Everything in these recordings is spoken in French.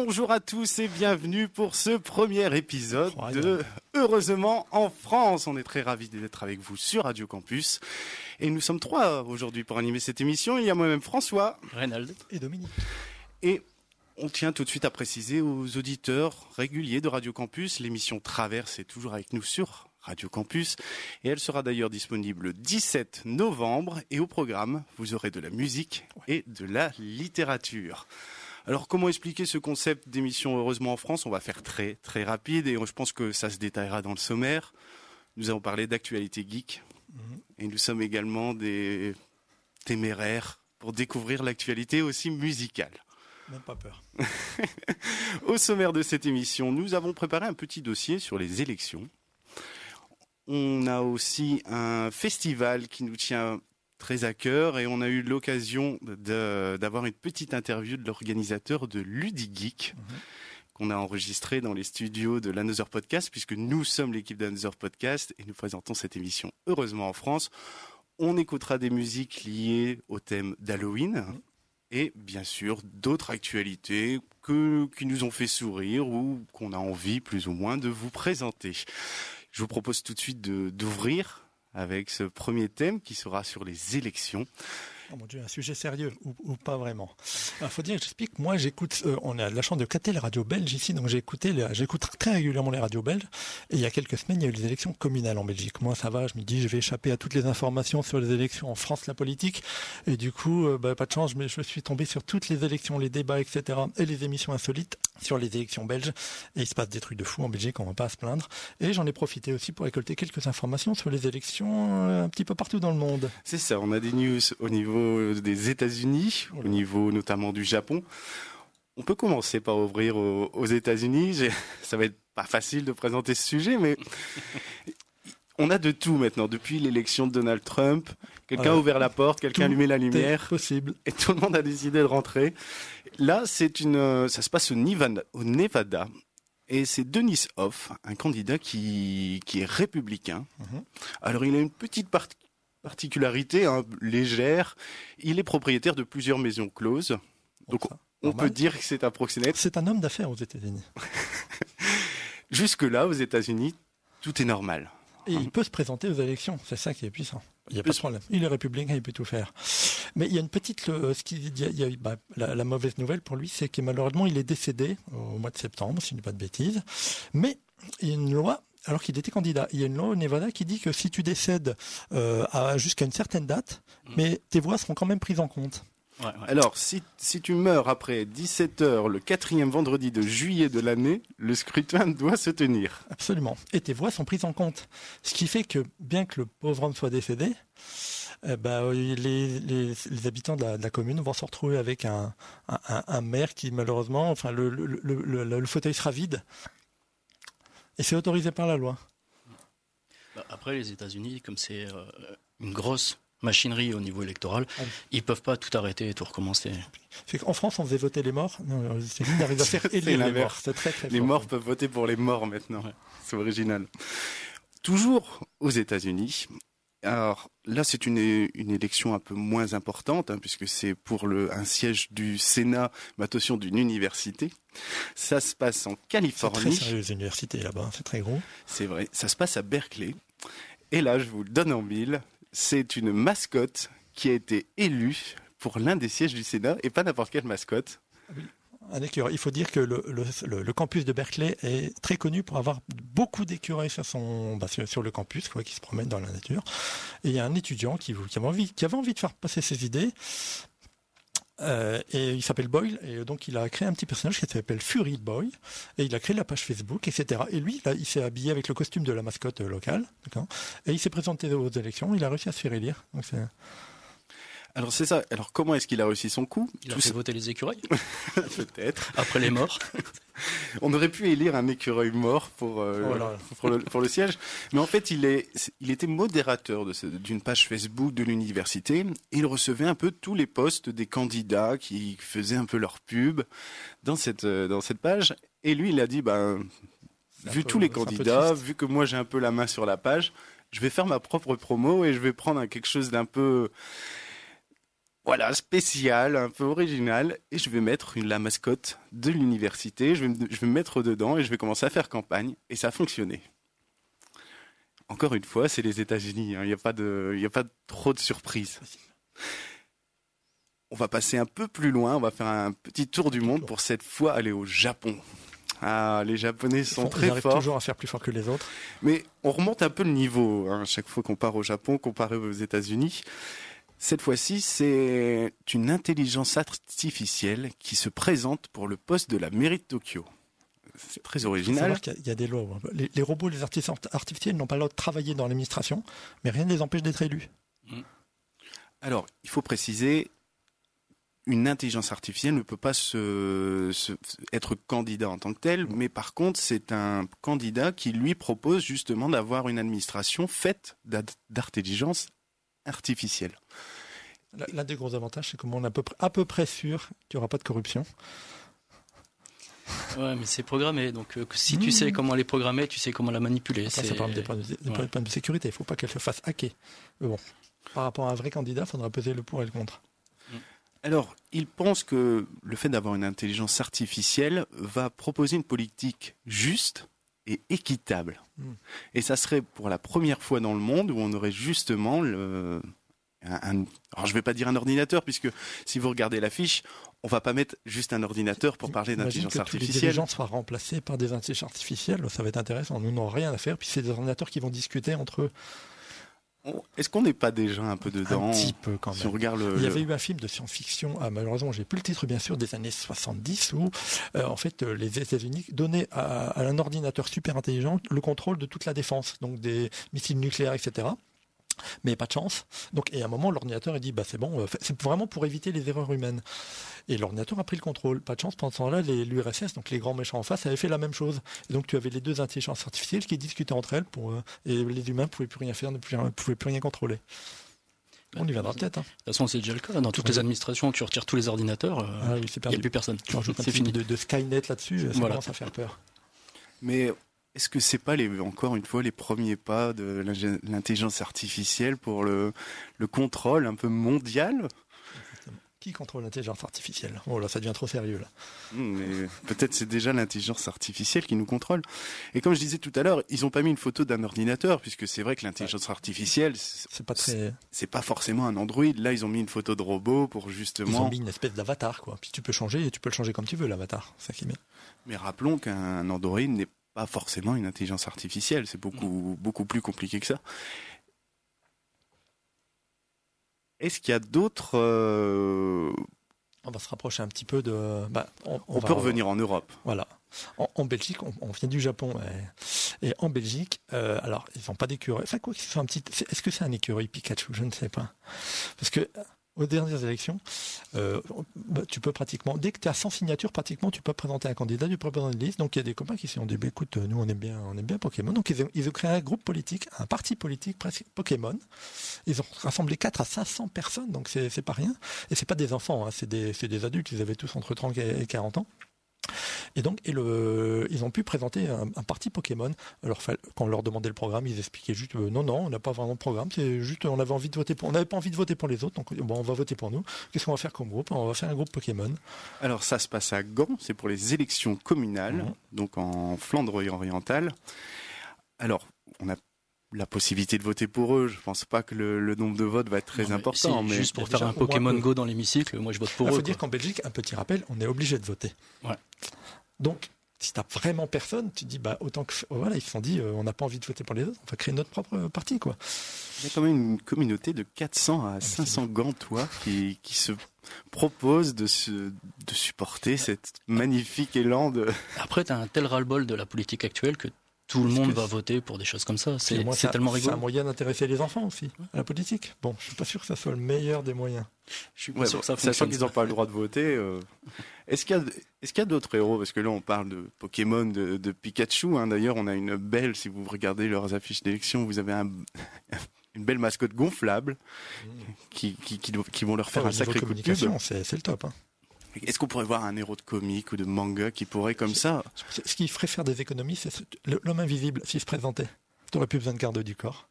Bonjour à tous et bienvenue pour ce premier épisode de Heureusement en France. On est très ravis d'être avec vous sur Radio Campus. Et nous sommes trois aujourd'hui pour animer cette émission. Il y a moi-même François, Reynald et Dominique. Et on tient tout de suite à préciser aux auditeurs réguliers de Radio Campus, l'émission Traverse est toujours avec nous sur Radio Campus. Et elle sera d'ailleurs disponible le 17 novembre. Et au programme, vous aurez de la musique et de la littérature. Alors, comment expliquer ce concept d'émission Heureusement en France ? On va faire très, très rapide et je pense que ça se détaillera dans le sommaire. Nous allons parler d'actualité geek et nous sommes également des téméraires pour découvrir l'actualité aussi musicale. Même pas peur. Au sommaire de cette émission, nous avons préparé un petit dossier sur les élections. On a aussi un festival qui nous tient très à cœur et on a eu l'occasion d'avoir une petite interview de l'organisateur de Ludigeek qu'on a enregistré dans les studios de l'Another Podcast puisque nous sommes l'équipe d'Another Podcast et nous présentons cette émission Heureusement en France. On écoutera des musiques liées au thème d'Halloween et bien sûr d'autres actualités qui nous ont fait sourire ou qu'on a envie plus ou moins de vous présenter. Je vous propose tout de suite d'ouvrir avec ce premier thème qui sera sur les élections. Oh mon Dieu, un sujet sérieux ou pas vraiment. Il faut dire que j'explique, moi j'écoute, on a la chance de capter les radios belges ici, donc j'écoute très régulièrement les radios belges. Et il y a quelques semaines, il y a eu les élections communales en Belgique. Moi ça va, je me dis je vais échapper à toutes les informations sur les élections en France, la politique. Et du coup, pas de chance, je suis tombé sur toutes les élections, les débats, etc. et les émissions insolites sur les élections belges. Et il se passe des trucs de fou en Belgique, on va pas à se plaindre. Et j'en ai profité aussi pour récolter quelques informations sur les élections un petit peu partout dans le monde. C'est ça, on a des news au niveau des États-Unis, au niveau notamment du Japon. On peut commencer par ouvrir aux États-Unis. Ça va être pas facile de présenter ce sujet, mais on a de tout maintenant. Depuis l'élection de Donald Trump, quelqu'un a ouvert la porte, quelqu'un a allumé la lumière, possible, et tout le monde a décidé de rentrer. Là, ça se passe au Nevada. Et c'est Dennis Hof, un candidat qui est républicain. Alors, il a une petite particularité légère, il est propriétaire de plusieurs maisons closes. Donc on peut dire que c'est un proxénète. C'est un homme d'affaires aux États-Unis. Jusque-là, aux États-Unis, tout est normal. Et il peut se présenter aux élections, c'est ça qui est puissant. Il n'y a pas de problème. Il est républicain, il peut tout faire. Mais il y a une petite... la mauvaise nouvelle pour lui, c'est que malheureusement, il est décédé au mois de septembre, si je ne dis pas de bêtises. Mais il y a une loi... Alors qu'il était candidat, il y a une loi au Nevada qui dit que si tu décèdes jusqu'à une certaine date, mais tes voix seront quand même prises en compte. Ouais. Alors, si tu meurs après 17h, le 4e vendredi de juillet de l'année, le scrutin doit se tenir. Absolument. Et tes voix sont prises en compte. Ce qui fait que, bien que le pauvre homme soit décédé, les habitants de la commune vont se retrouver avec un maire qui, malheureusement, enfin, le fauteuil sera vide. Et c'est autorisé par la loi. Après, les États-Unis, comme c'est une grosse machinerie au niveau électoral, ils peuvent pas tout arrêter et tout recommencer. En France, on faisait voter les morts. Non, c'est lui qui arrive à faire élire les morts. C'est très, très les fort. Morts peuvent voter pour les morts maintenant. Ouais. C'est original. Toujours aux États-Unis. Alors là, c'est une élection un peu moins importante, puisque c'est pour un siège du Sénat, mais attention, d'une université. Ça se passe en Californie. C'est très sérieux, les universités là-bas, c'est très gros. C'est vrai, ça se passe à Berkeley. Et là, je vous le donne en mille, c'est une mascotte qui a été élue pour l'un des sièges du Sénat, et pas n'importe quelle mascotte. Oui. Un écureuil. Il faut dire que le campus de Berkeley est très connu pour avoir beaucoup d'écureuils sur le campus, qui se promènent dans la nature. Et il y a un étudiant qui avait envie de faire passer ses idées. Et il s'appelle Boyle, et donc il a créé un petit personnage qui s'appelle Fury Boy, et il a créé la page Facebook, etc. Et lui, là, il s'est habillé avec le costume de la mascotte locale, d'accord, et il s'est présenté aux élections, il a réussi à se faire élire. Donc Alors c'est ça. Alors comment est-ce qu'il a réussi son coup ? Il a fait voter les écureuils. Peut-être. Après les morts. On aurait pu élire un écureuil mort pour le siège. Mais en fait, il était modérateur d'une page Facebook de l'université. Il recevait un peu tous les posts des candidats qui faisaient un peu leur pub dans cette page. Et lui, il a dit, vu tous les candidats, vu que moi j'ai un peu la main sur la page, je vais faire ma propre promo et je vais prendre quelque chose d'un peu... Voilà, spécial, un peu original, et je vais mettre la mascotte de l'université, je vais me mettre dedans et je vais commencer à faire campagne, et ça a fonctionné. Encore une fois, c'est les États-Unis, il n'y a pas trop de surprises. On va passer un peu plus loin, on va faire un petit tour du monde pour cette fois aller au Japon. Ah, les Japonais sont très forts. Ils arrivent toujours à faire plus fort que les autres. Mais on remonte un peu le niveau, chaque fois qu'on part au Japon, comparé aux États-Unis. Cette fois-ci, c'est une intelligence artificielle qui se présente pour le poste de la mairie de Tokyo. C'est très original. Il y a des lois. Les robots, les intelligences artificielles n'ont pas le droit de travailler dans l'administration, mais rien ne les empêche d'être élus. Alors, il faut préciser, une intelligence artificielle ne peut pas être candidat en tant que tel, mais par contre, c'est un candidat qui lui propose justement d'avoir une administration faite d'intelligence artificielle. L'un des gros avantages, c'est qu'on est à peu près sûr qu'il n'y aura pas de corruption. Ouais, mais c'est programmé, donc si tu sais comment les programmer, tu sais comment la manipuler. Après, ça parle des points de sécurité, il ne faut pas qu'elle se fasse hacker. Mais bon, par rapport à un vrai candidat, il faudra peser le pour et le contre. Alors, il pense que le fait d'avoir une intelligence artificielle va proposer une politique juste et équitable. Et ça serait pour la première fois dans le monde où on aurait justement alors je ne vais pas dire un ordinateur, puisque si vous regardez l'affiche, on ne va pas mettre juste un ordinateur pour parler d'intelligence artificielle. Tous les dirigeants soient remplacés par des intelligences artificielles, ça va être intéressant. Nous n'avons rien à faire, puis c'est des ordinateurs qui vont discuter entre eux. Est-ce qu'on n'est pas déjà un peu dedans? Un petit peu quand même. Si on regarde Il y avait eu un film de science-fiction, malheureusement j'ai plus le titre bien sûr, des années 70, où en fait les États-Unis donnaient à un ordinateur super intelligent le contrôle de toute la défense, donc des missiles nucléaires, etc. Mais pas de chance. Donc, et à un moment, l'ordinateur a dit c'est bon, c'est vraiment pour éviter les erreurs humaines. Et l'ordinateur a pris le contrôle. Pas de chance, pendant ce temps-là, l'URSS, donc les grands méchants en face, avaient fait la même chose. Et donc tu avais les deux intelligences artificielles qui discutaient entre elles et les humains ne pouvaient plus rien faire, ne pouvaient plus rien contrôler. On y viendra peut-être. De toute façon, c'est déjà le cas. Dans toutes les administrations, tu retires tous les ordinateurs, il n'y a plus personne. Tu rajoutes un petit de Skynet là-dessus, ça commence à faire peur. Mais est-ce que c'est pas encore une fois les premiers pas de l'intelligence artificielle pour le contrôle un peu mondial? Qui contrôle l'intelligence artificielle? Oh là, ça devient trop sérieux là. Mais peut-être c'est déjà l'intelligence artificielle qui nous contrôle. Et comme je disais tout à l'heure, ils n'ont pas mis une photo d'un ordinateur, puisque c'est vrai que l'intelligence artificielle, c'est pas forcément un Android. Là, ils ont mis une photo de robot pour justement. Ils ont mis une espèce d'avatar, quoi. Puis tu peux changer, et tu peux le changer comme tu veux, l'avatar. C'est ça qui est bien. Mais rappelons qu'un Android n'est pas forcément une intelligence artificielle. C'est beaucoup plus compliqué que ça. Est-ce qu'il y a d'autres... On va se rapprocher un petit peu de... on peut revenir en Europe. Voilà. En Belgique, on vient du Japon. Et en Belgique, alors, ils n'ont pas d'écureuil. Enfin, quoi qu'ils soient un petit... Est-ce que c'est un écureuil Pikachu? Je ne sais pas. Parce que... Aux dernières élections, tu peux pratiquement, dès que tu as 100 signatures, pratiquement, tu peux présenter un candidat, tu peux présenter une liste. Donc il y a des copains qui se sont dit, écoute, nous on aime bien Pokémon. Donc ils ont créé un groupe politique, un parti politique Pokémon. Ils ont rassemblé 4 à 500 personnes, donc c'est pas rien. Et c'est pas des enfants, hein, c'est des adultes, ils avaient tous entre 30 et 40 ans. Et donc, ils ont pu présenter un parti Pokémon. Alors, quand on leur demandait le programme, ils expliquaient juste non, on n'a pas vraiment de programme. C'est juste, on n'avait pas envie de voter pour les autres. Donc, on va voter pour nous. Qu'est-ce qu'on va faire comme groupe? On va faire un groupe Pokémon. Alors, ça se passe à Gand. C'est pour les élections communales, donc en Flandre orientale. Alors, on a la possibilité de voter pour eux. Je pense pas que le nombre de votes va être très important. Mais juste pour faire un Pokémon Go dans l'hémicycle, moi je vote pour eux. Il faut dire qu'en Belgique, un petit rappel, on est obligé de voter. Ouais. Donc, si tu n'as vraiment personne, tu dis autant que... Voilà, ils se sont dit, on n'a pas envie de voter pour les autres, on va créer notre propre parti, quoi. Il y a quand même une communauté de 400 à 500 Gantois qui se proposent de supporter cet magnifique élan de... Après, tu as un tel ras-le-bol de la politique actuelle que tout le monde va voter pour des choses comme ça. C'est tellement rigolo. C'est un moyen d'intéresser les enfants aussi à la politique. Bon, je suis pas sûr que ça soit le meilleur des moyens. Je suis pas sûr que ça fonctionne. Sachant qu'ils n'ont pas le droit de voter. Est-ce qu'il y a d'autres héros? Parce que là, on parle de Pokémon, de Pikachu. Hein. D'ailleurs, on a une belle, si vous regardez leurs affiches d'élection, vous avez une belle mascotte gonflable qui vont leur faire un sacré coup de pub. C'est le top. Hein. Est-ce qu'on pourrait voir un héros de comique ou de manga qui pourrait comme ça? Ce qui ferait faire des économies, c'est l'homme invisible, s'il se présentait. Tu n'aurais plus besoin de garde du corps.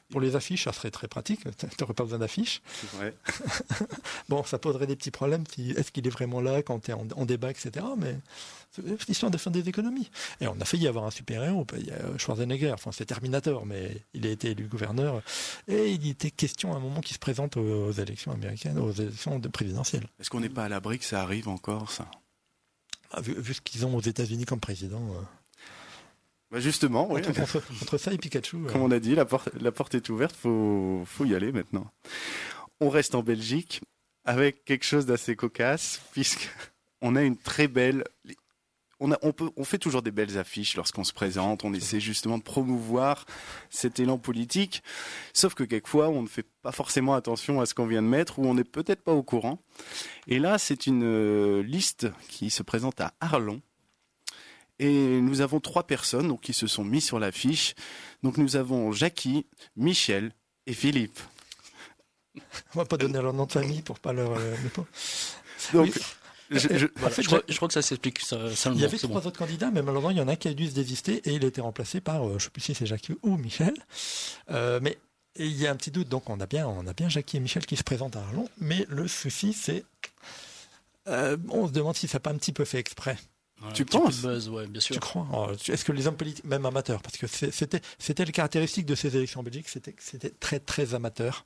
Pour les affiches, ça serait très pratique. Tu n'aurais pas besoin d'affiches. Ouais. Bon, ça poserait des petits problèmes. Est-ce qu'il est vraiment là quand tu es en débat, etc. Mais c'est histoire de faire des économies. Et on a failli avoir un super-héros. Il y a Schwarzenegger, enfin c'est Terminator, mais il a été élu gouverneur. Et il était question à un moment qu'il se présente aux élections américaines, aux élections présidentielles. Est-ce qu'on n'est pas à l'abri que ça arrive encore, ça? Vu ce qu'ils ont aux États-Unis comme président. Bah justement, oui. Entre ça et Pikachu. Comme on a dit, la porte est ouverte, faut y aller maintenant. On reste en Belgique avec quelque chose d'assez cocasse, puisqu'on a une très belle... On fait toujours des belles affiches lorsqu'on se présente, on essaie justement de promouvoir cet élan politique, sauf que quelquefois on ne fait pas forcément attention à ce qu'on vient de mettre ou on n'est peut-être pas au courant. Et là, c'est une liste qui se présente à Arlon. Et nous avons 3 personnes qui se sont mis sur l'affiche. Donc nous avons Jackie, Michel et Philippe. On va pas donner leur nom de famille pour pas leur... Donc, oui. Je crois que ça s'explique. Il y avait 3 autres candidats, mais malheureusement, il y en a un qui a dû se désister et il a été remplacé par, je ne sais plus si c'est Jackie ou Michel. Mais il y a un petit doute, donc on a bien Jackie et Michel qui se présentent à Arlon. Mais le souci, c'est... on se demande si ça n'a pas un petit peu fait exprès. Ouais, tu penses? Buzz, ouais, bien sûr. Tu crois? Est-ce que les hommes politiques, même amateurs, parce que c'était les caractéristiques de ces élections en Belgique, c'était très très amateur.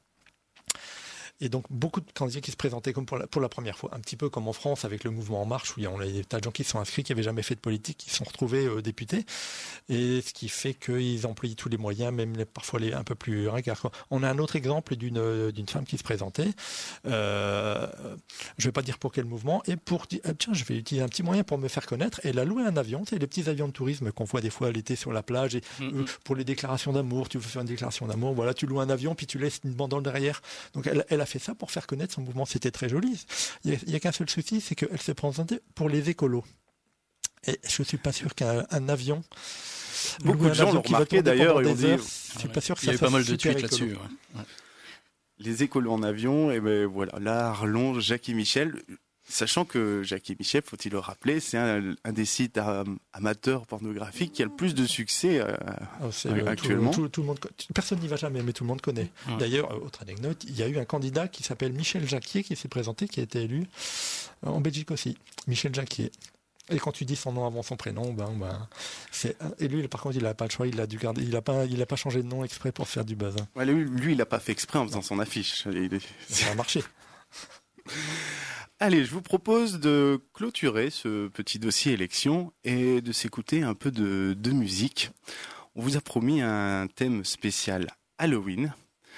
Et donc beaucoup de candidats qui se présentaient comme pour la première fois, un petit peu comme en France avec le mouvement En Marche, où il y a des tas de gens qui se sont inscrits, qui n'avaient jamais fait de politique, qui se sont retrouvés députés, et ce qui fait qu'ils emploient tous les moyens, même parfois les un peu plus ringards. On a un autre exemple d'une femme qui se présentait, je ne vais pas dire pour quel mouvement, et pour dire, tiens, je vais utiliser un petit moyen pour me faire connaître, et elle a loué un avion, c'est les petits avions de tourisme qu'on voit des fois l'été sur la plage, et pour les déclarations d'amour, tu veux faire une déclaration d'amour, voilà, tu loues un avion, puis tu laisses une bandole derrière. Donc elle a fait ça pour faire connaître son mouvement. C'était très joli. Il n'y a qu'un seul souci, c'est qu'elle s'est présentée pour les écolos. Et je ne suis pas sûr qu'un avion... Beaucoup de gens l'ont remarqué d'ailleurs et on dit... Je suis pas sûr que ça il y a eu pas mal de tweets là-dessus. Ouais. Les écolos en avion, et ben voilà, là, Arlon, Jackie Michel... Sachant que Jackie Michel, faut-il le rappeler, c'est un des sites amateurs pornographiques qui a le plus de succès actuellement. Tout le monde, personne n'y va jamais, mais tout le monde connaît. Ouais. D'ailleurs, autre anecdote, il y a eu un candidat qui s'appelle Michel Jacquier qui s'est présenté, qui a été élu en Belgique aussi. Michel Jacquier. Et quand tu dis son nom avant son prénom, c'est... Et lui, par contre, il n'a pas le choix, il a dû garder, il a pas changé de nom exprès pour faire du buzz. Ouais, lui, il n'a pas fait exprès en faisant son affiche. Ça a marché. Allez, je vous propose de clôturer ce petit dossier élection et de s'écouter un peu de musique. On vous a promis un thème spécial Halloween.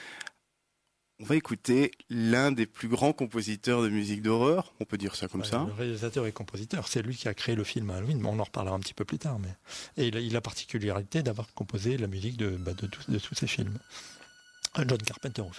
On va écouter l'un des plus grands compositeurs de musique d'horreur, on peut dire ça comme ça. Le réalisateur et compositeur, c'est lui qui a créé le film Halloween, mais on en reparlera un petit peu plus tard. Et il a la particularité d'avoir composé la musique de tous ces films. John Carpenter, en fait.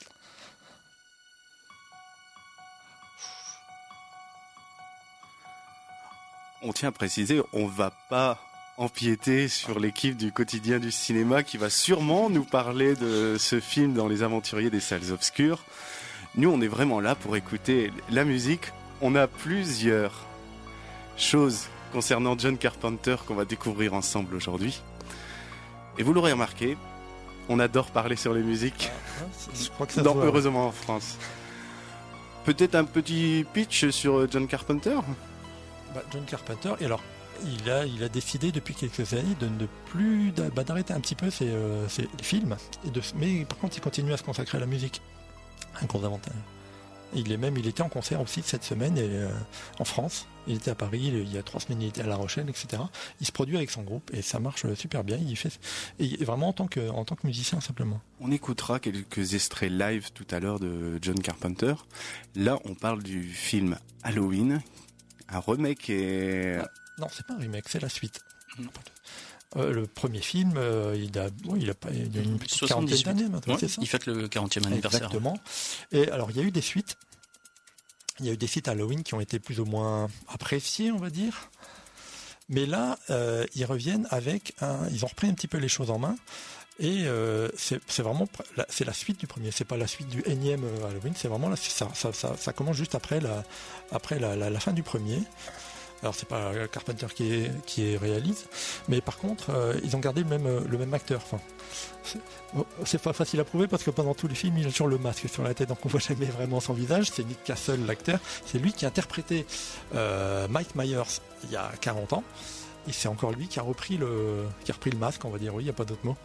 On tient à préciser, on va pas empiéter sur l'équipe du quotidien du cinéma qui va sûrement nous parler de ce film dans les aventuriers des salles obscures. Nous, on est vraiment là pour écouter la musique. On a plusieurs choses concernant John Carpenter qu'on va découvrir ensemble aujourd'hui. Et vous l'aurez remarqué, on adore parler sur les musiques. Je crois que ça dans Heureusement en France. Peut-être un petit pitch sur John Carpenter ? John Carpenter, et alors il a décidé depuis quelques années de ne plus d'arrêter un petit peu ses films, mais par contre il continue à se consacrer à la musique. Un gros avantage. Il était en concert aussi cette semaine en France. Il était à Paris, il y a 3 semaines il était à La Rochelle, etc. Il se produit avec son groupe et ça marche super bien. Et vraiment en tant que musicien simplement. On écoutera quelques extraits live tout à l'heure de John Carpenter. Là on parle du film Halloween. Un remake et... Non, c'est pas un remake, c'est la suite. Le premier film, il a une petite quarantaine d'années maintenant, c'est ça ? Il fête le 40e anniversaire. Exactement. Et alors, il y a eu des suites. Il y a eu des suites Halloween qui ont été plus ou moins appréciées, on va dire. Mais là, ils reviennent ils ont repris un petit peu les choses en main. Et c'est vraiment c'est la suite du premier, c'est pas la suite du énième Halloween, c'est vraiment ça commence juste après la fin du premier. Alors c'est pas Carpenter qui réalise, mais par contre ils ont gardé le même acteur. Enfin, c'est pas facile à prouver parce que pendant tous les films il a toujours le masque sur la tête, donc on voit jamais vraiment son visage. C'est Nick Castle l'acteur, c'est lui qui a interprété Mike Myers il y a 40 ans, et c'est encore lui qui a repris le masque, on va dire. Oui, il n'y a pas d'autre mot.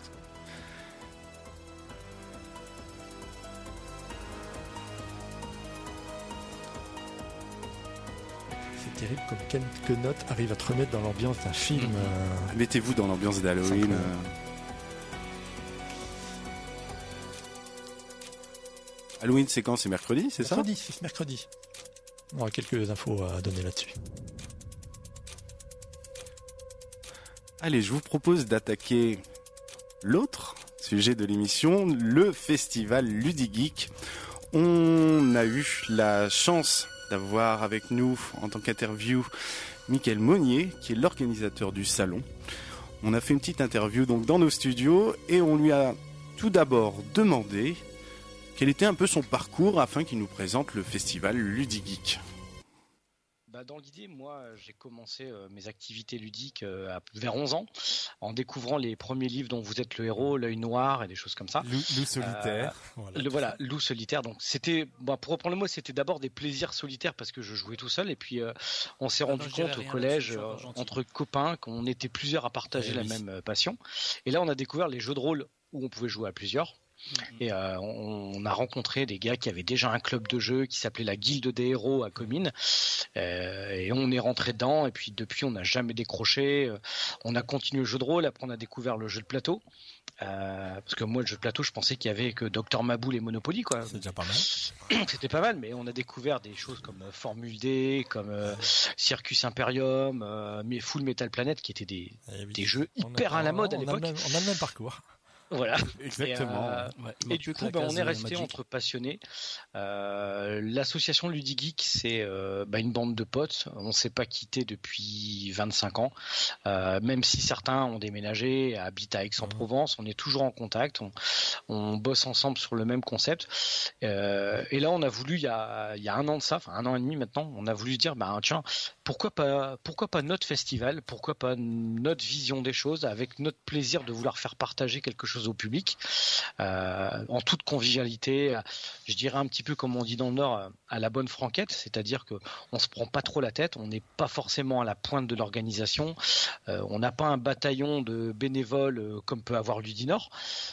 Terrible comme quelques notes arrivent à te remettre dans l'ambiance d'un film. Mettez-vous dans l'ambiance d'Halloween. Halloween, c'est quand? C'est mercredi, c'est ça? Mercredi, c'est mercredi. On a quelques infos à donner là-dessus. Allez, je vous propose d'attaquer l'autre sujet de l'émission, le festival Ludigeek. On a eu la chance d'avoir avec nous en tant qu'interview Michael Monnier, qui est l'organisateur du salon. On a fait une petite interview donc dans nos studios et on lui a tout d'abord demandé quel était un peu son parcours afin qu'il nous présente le festival Ludigeek. Dans l'idée, moi, j'ai commencé mes activités ludiques vers 11 ans, en découvrant les premiers livres dont vous êtes le héros, L'œil noir et des choses comme ça. Loup solitaire. Loup solitaire. Donc c'était, pour reprendre le mot, c'était d'abord des plaisirs solitaires parce que je jouais tout seul, et puis on s'est rendu compte au collège, entre copains, qu'on était plusieurs à partager la même passion. Et là, on a découvert les jeux de rôle où on pouvait jouer à plusieurs. Et on a rencontré des gars qui avaient déjà un club de jeu qui s'appelait la Guilde des Héros à Comines, et on est rentré dedans, et puis depuis on n'a jamais décroché. On a continué le jeu de rôle, après on a découvert le jeu de plateau, parce que moi le jeu de plateau je pensais qu'il y avait que Dr Maboul et Monopoly, quoi. C'est déjà pas mal. C'était pas mal, mais on a découvert des choses comme Formule D, comme Circus Imperium, Full Metal Planet, qui étaient des jeux hyper à la mode à l'époque. On a le même parcours. Voilà. Exactement. Et du coup, on est resté entre passionnés. L'association Ludigeek, c'est une bande de potes. On s'est pas quitté depuis 25 ans. Même si certains ont déménagé, habitent à Aix-en-Provence, on est toujours en contact. On bosse ensemble sur le même concept. Et là, on a voulu, il y a un an de ça, enfin 1 an et demi maintenant, on a voulu se dire, tiens, pourquoi pas notre festival, pourquoi pas notre vision des choses, avec notre plaisir de vouloir faire partager quelque chose au public, en toute convivialité, je dirais un petit peu comme on dit dans le Nord, à la bonne franquette, c'est-à-dire que on se prend pas trop la tête, on n'est pas forcément à la pointe de l'organisation, on n'a pas un bataillon de bénévoles comme peut avoir Ludinor,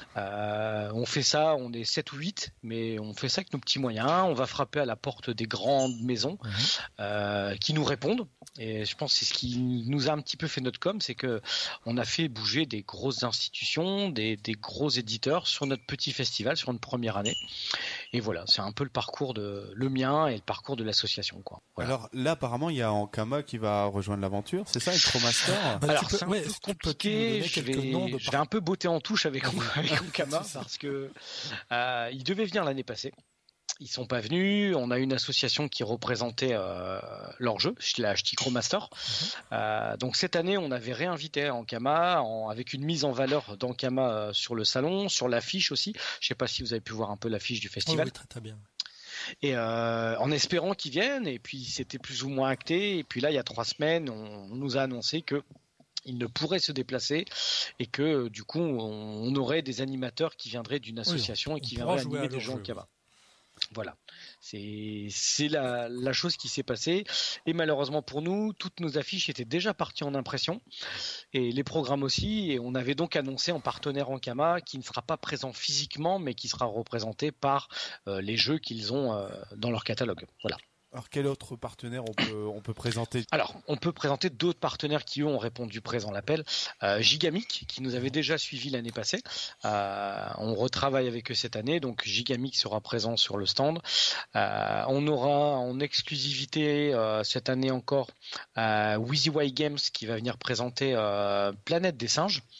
on fait ça, on est 7 ou 8, mais on fait ça avec nos petits moyens, on va frapper à la porte des grandes maisons qui nous répondent, et je pense que c'est ce qui nous a un petit peu fait notre com', c'est que on a fait bouger des grosses institutions, des gros éditeurs sur notre petit festival, sur une première année. Et voilà, c'est un peu le parcours le mien et le parcours de l'association, quoi. Voilà. Alors là, apparemment, il y a Ankama qui va rejoindre l'aventure, c'est ça, avec Tromaster? Alors c'est un peu compliqué, je vais un peu botter en touche avec Ankama parce que il devait venir l'année passée. Ils sont pas venus. On a une association qui représentait leur jeu, la Ch'ti-Chromaster. Donc cette année, on avait réinvité Ankama avec une mise en valeur d'Ankama sur le salon, sur l'affiche aussi. Je sais pas si vous avez pu voir un peu l'affiche du festival. Oui, très, très bien. Et en espérant qu'ils viennent, et puis c'était plus ou moins acté. Et puis là, il y a 3 semaines, on nous a annoncé que il ne pourrait se déplacer et que du coup, on aurait des animateurs qui viendraient d'une association et qui viendraient animer des jeux Ankama. Voilà, c'est la chose qui s'est passée, et malheureusement pour nous, toutes nos affiches étaient déjà parties en impression et les programmes aussi, et on avait donc annoncé en partenaire Ankama qui ne sera pas présent physiquement mais qui sera représenté par les jeux qu'ils ont dans leur catalogue. Voilà. Alors quel autre partenaire on peut présenter? Alors on peut présenter d'autres partenaires qui ont répondu présent à l'appel. Gigamic qui nous avait déjà suivi l'année passée. On retravaille avec eux cette année, donc Gigamic sera présent sur le stand. On aura en exclusivité cette année encore WYSIWY Games qui va venir présenter Planète des singes,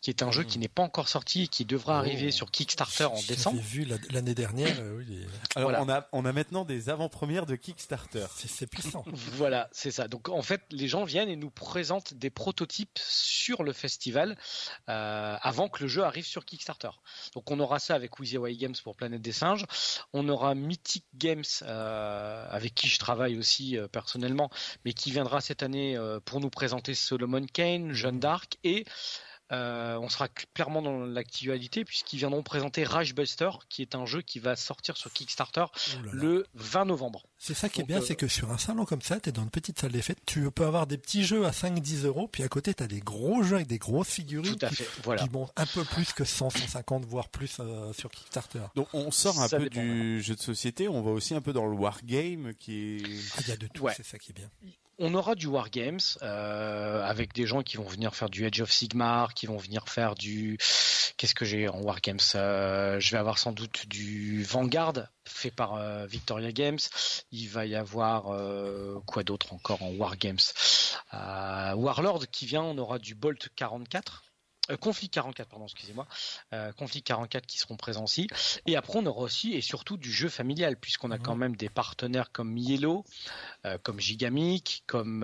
qui est un jeu qui n'est pas encore sorti et qui devra arriver sur Kickstarter en décembre. J'ai vu l'année dernière. Oui. Alors on a maintenant des avant-premières de Kickstarter. C'est puissant. Voilà, c'est ça. Donc en fait, les gens viennent et nous présentent des prototypes sur le festival avant que le jeu arrive sur Kickstarter. Donc on aura ça avec Wheezy Away Games pour Planète des Singes. On aura Mythic Games avec qui je travaille aussi personnellement, mais qui viendra cette année pour nous présenter Solomon Kane, Jeanne d'Arc et on sera clairement dans l'actualité puisqu'ils viendront présenter Rage Buster, qui est un jeu qui va sortir sur Kickstarter le 20 novembre. C'est ça qui est bien, c'est que sur un salon comme ça, tu es dans une petite salle des fêtes, tu peux avoir des petits jeux à 5-10 euros, puis à côté tu as des gros jeux avec des grosses figurines qui montent un peu plus que 100-150, voire plus sur Kickstarter. Donc on sort un peu du jeu de société, on va aussi un peu dans le wargame qui est... Il y a de tout, c'est ça qui est bien. On aura du Wargames avec des gens qui vont venir faire du Age of Sigmar, qui vont venir faire du... Qu'est-ce que j'ai en Wargames je vais avoir sans doute du Vanguard fait par Victoria Games. Il va y avoir quoi d'autre encore en Wargames Warlord qui vient, on aura du Bolt 44. Conflict 44, pardon, excusez-moi. Conflict 44 qui seront présents aussi. Et après, on aura aussi et surtout du jeu familial, puisqu'on a quand même des partenaires comme Yellow, comme Gigamic, comme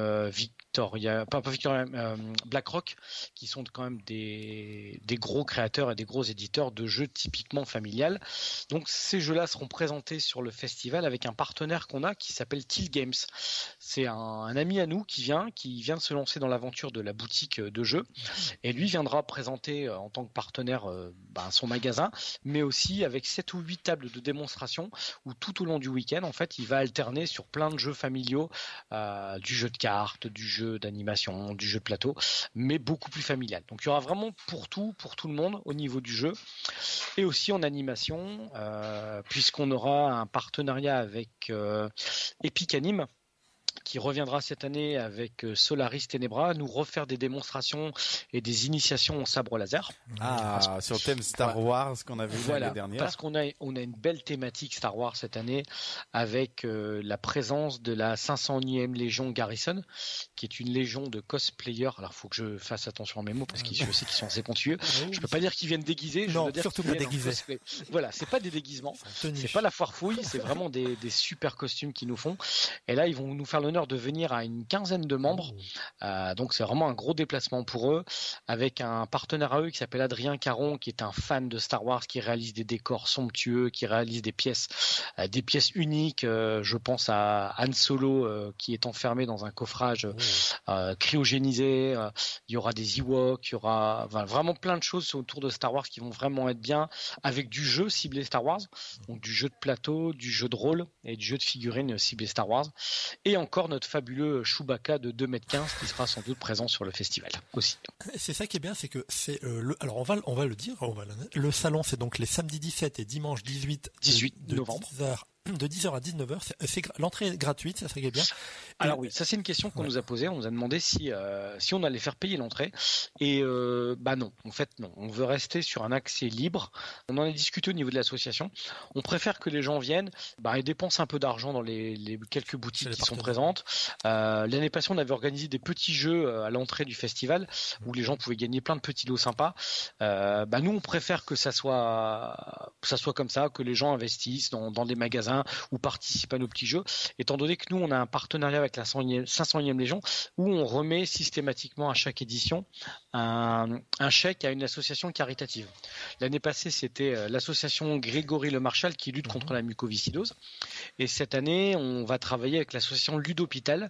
BlackRock, qui sont quand même des gros créateurs et des gros éditeurs de jeux typiquement familial. Donc, ces jeux-là seront présentés sur le festival avec un partenaire qu'on a qui s'appelle Till Games. C'est un ami à nous qui vient de se lancer dans l'aventure de la boutique de jeux. Et lui viendra présenter en tant que partenaire son magasin, mais aussi avec 7 ou 8 tables de démonstration où tout au long du week-end, en fait, il va alterner sur plein de jeux familiaux, du jeu de cartes, du jeu d'animation, du jeu de plateau, mais beaucoup plus familial. Donc il y aura vraiment pour tout le monde au niveau du jeu. Et aussi en animation, puisqu'on aura un partenariat avec Epic Anime, qui reviendra cette année avec Solaris Tenebra, nous refaire des démonstrations et des initiations au sabre laser. Sur le thème Star Wars qu'on avait vu l'année dernière. Parce qu'on a une belle thématique Star Wars cette année avec la présence de la 501e Légion Garrison, qui est une légion de cosplayers. Alors, il faut que je fasse attention à mes mots parce que je sais qu'ils sont assez ponctueux. Je peux pas dire qu'ils viennent déguisés. Non, je veux dire surtout pas déguisés. Voilà, c'est pas des déguisements. C'est pas la foire fouille. C'est vraiment des super costumes qu'ils nous font. Et là, ils vont nous faire l'honneur de venir à une quinzaine de membres. Donc, c'est vraiment un gros déplacement pour eux, avec un partenaire à eux qui s'appelle Adrien Caron, qui est un fan de Star Wars, qui réalise des décors somptueux, qui réalise des pièces uniques. Je pense à Han Solo qui est enfermé dans un coffrage cryogénisé. Il y aura des Ewoks, il y aura vraiment plein de choses autour de Star Wars qui vont vraiment être bien, avec du jeu ciblé Star Wars, donc du jeu de plateau, du jeu de rôle et du jeu de figurines ciblé Star Wars. Et encore notre fabuleux Chewbacca de 2,15 m qui sera sans doute présent sur le festival aussi. C'est ça qui est bien, c'est que c'est alors on va le dire, le salon c'est donc les samedis 17 et dimanche 18 novembre. De 10h à 19h, l'entrée est gratuite, ça serait bien. Alors oui, ça c'est une question qu'on nous a posée, on nous a demandé si on allait faire payer l'entrée, et non, en fait non, on veut rester sur un accès libre. On en a discuté au niveau de l'association, on préfère que les gens viennent et dépensent un peu d'argent dans les quelques boutiques qui sont présentes. L'année passée on avait organisé des petits jeux à l'entrée du festival où les gens pouvaient gagner plein de petits lots sympas. Nous on préfère que ça soit comme ça, que les gens investissent dans des magasins ou participent à nos petits jeux, étant donné que nous on a un partenariat avec la 500e Légion où on remet systématiquement à chaque édition un chèque à une association caritative. L'année passée c'était l'association Grégory Le Marchal qui lutte contre la mucoviscidose, et cette année on va travailler avec l'association Ludhôpital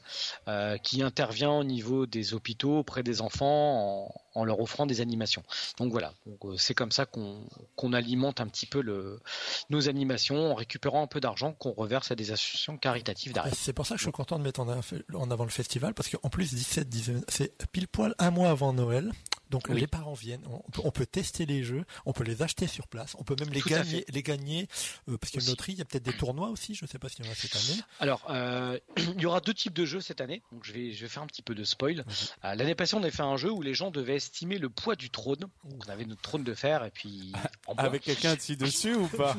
qui intervient au niveau des hôpitaux auprès des enfants en leur offrant des animations. Donc voilà, c'est comme ça qu'on alimente un petit peu nos animations en récupérant un peu d'argent qu'on reverse à des associations caritatives derrière. C'est pour ça que je suis content de mettre en avant le festival, parce qu'en plus 17-19, c'est pile poil un mois avant Noël. Donc les parents viennent, on peut tester les jeux, on peut les acheter sur place, on peut même les gagner parce qu'il y a une loterie, il y a peut-être des tournois aussi, je ne sais pas s'il y en a cette année. Alors, il y aura 2 types de jeux cette année, donc je vais faire un petit peu de spoil. L'année passée, on avait fait un jeu où les gens devaient estimer le poids du trône. Donc, on avait notre trône de fer et puis avec quelqu'un dessus ou pas?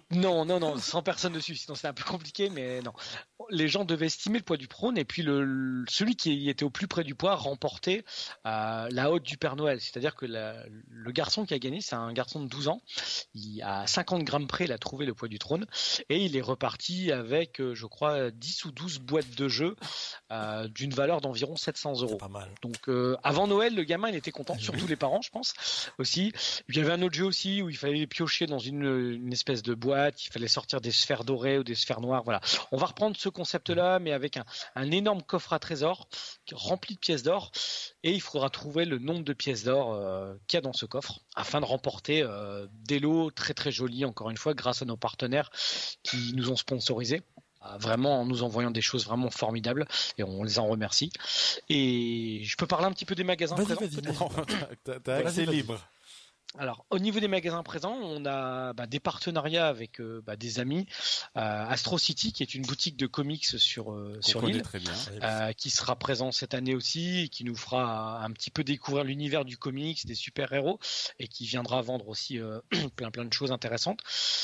Non, sans personne dessus, sinon c'était un peu compliqué, mais non. Les gens devaient estimer le poids du trône et puis celui qui était au plus près du poids remportait la hotte du Père Noël Noël. C'est-à-dire que le garçon qui a gagné, c'est un garçon de 12 ans. Il a 50 grammes près, il a trouvé le poids du trône. Et il est reparti avec, je crois, 10 ou 12 boîtes de jeux d'une valeur d'environ 700 €. C'est pas mal. Donc avant Noël, le gamin, il était content, surtout les parents, je pense, aussi. Il y avait un autre jeu aussi où il fallait piocher dans une espèce de boîte, il fallait sortir des sphères dorées ou des sphères noires. Voilà. On va reprendre ce concept-là, mais avec un énorme coffre à trésor rempli de pièces d'or. Et il faudra trouver le nombre de pièces d'or qu'il y a dans ce coffre afin de remporter des lots très très jolis, encore une fois, grâce à nos partenaires qui nous ont sponsorisés. Vraiment en nous envoyant des choses vraiment formidables et on les en remercie. Et je peux parler un petit peu des magasins présents. T'as accès libre. Alors, au niveau des magasins présents, on a des partenariats avec des amis. Astro City, qui est une boutique de comics sur l'île, très bien. qui sera présent cette année aussi, et qui nous fera un petit peu découvrir l'univers du comics, des super-héros, et qui viendra vendre aussi plein de choses intéressantes.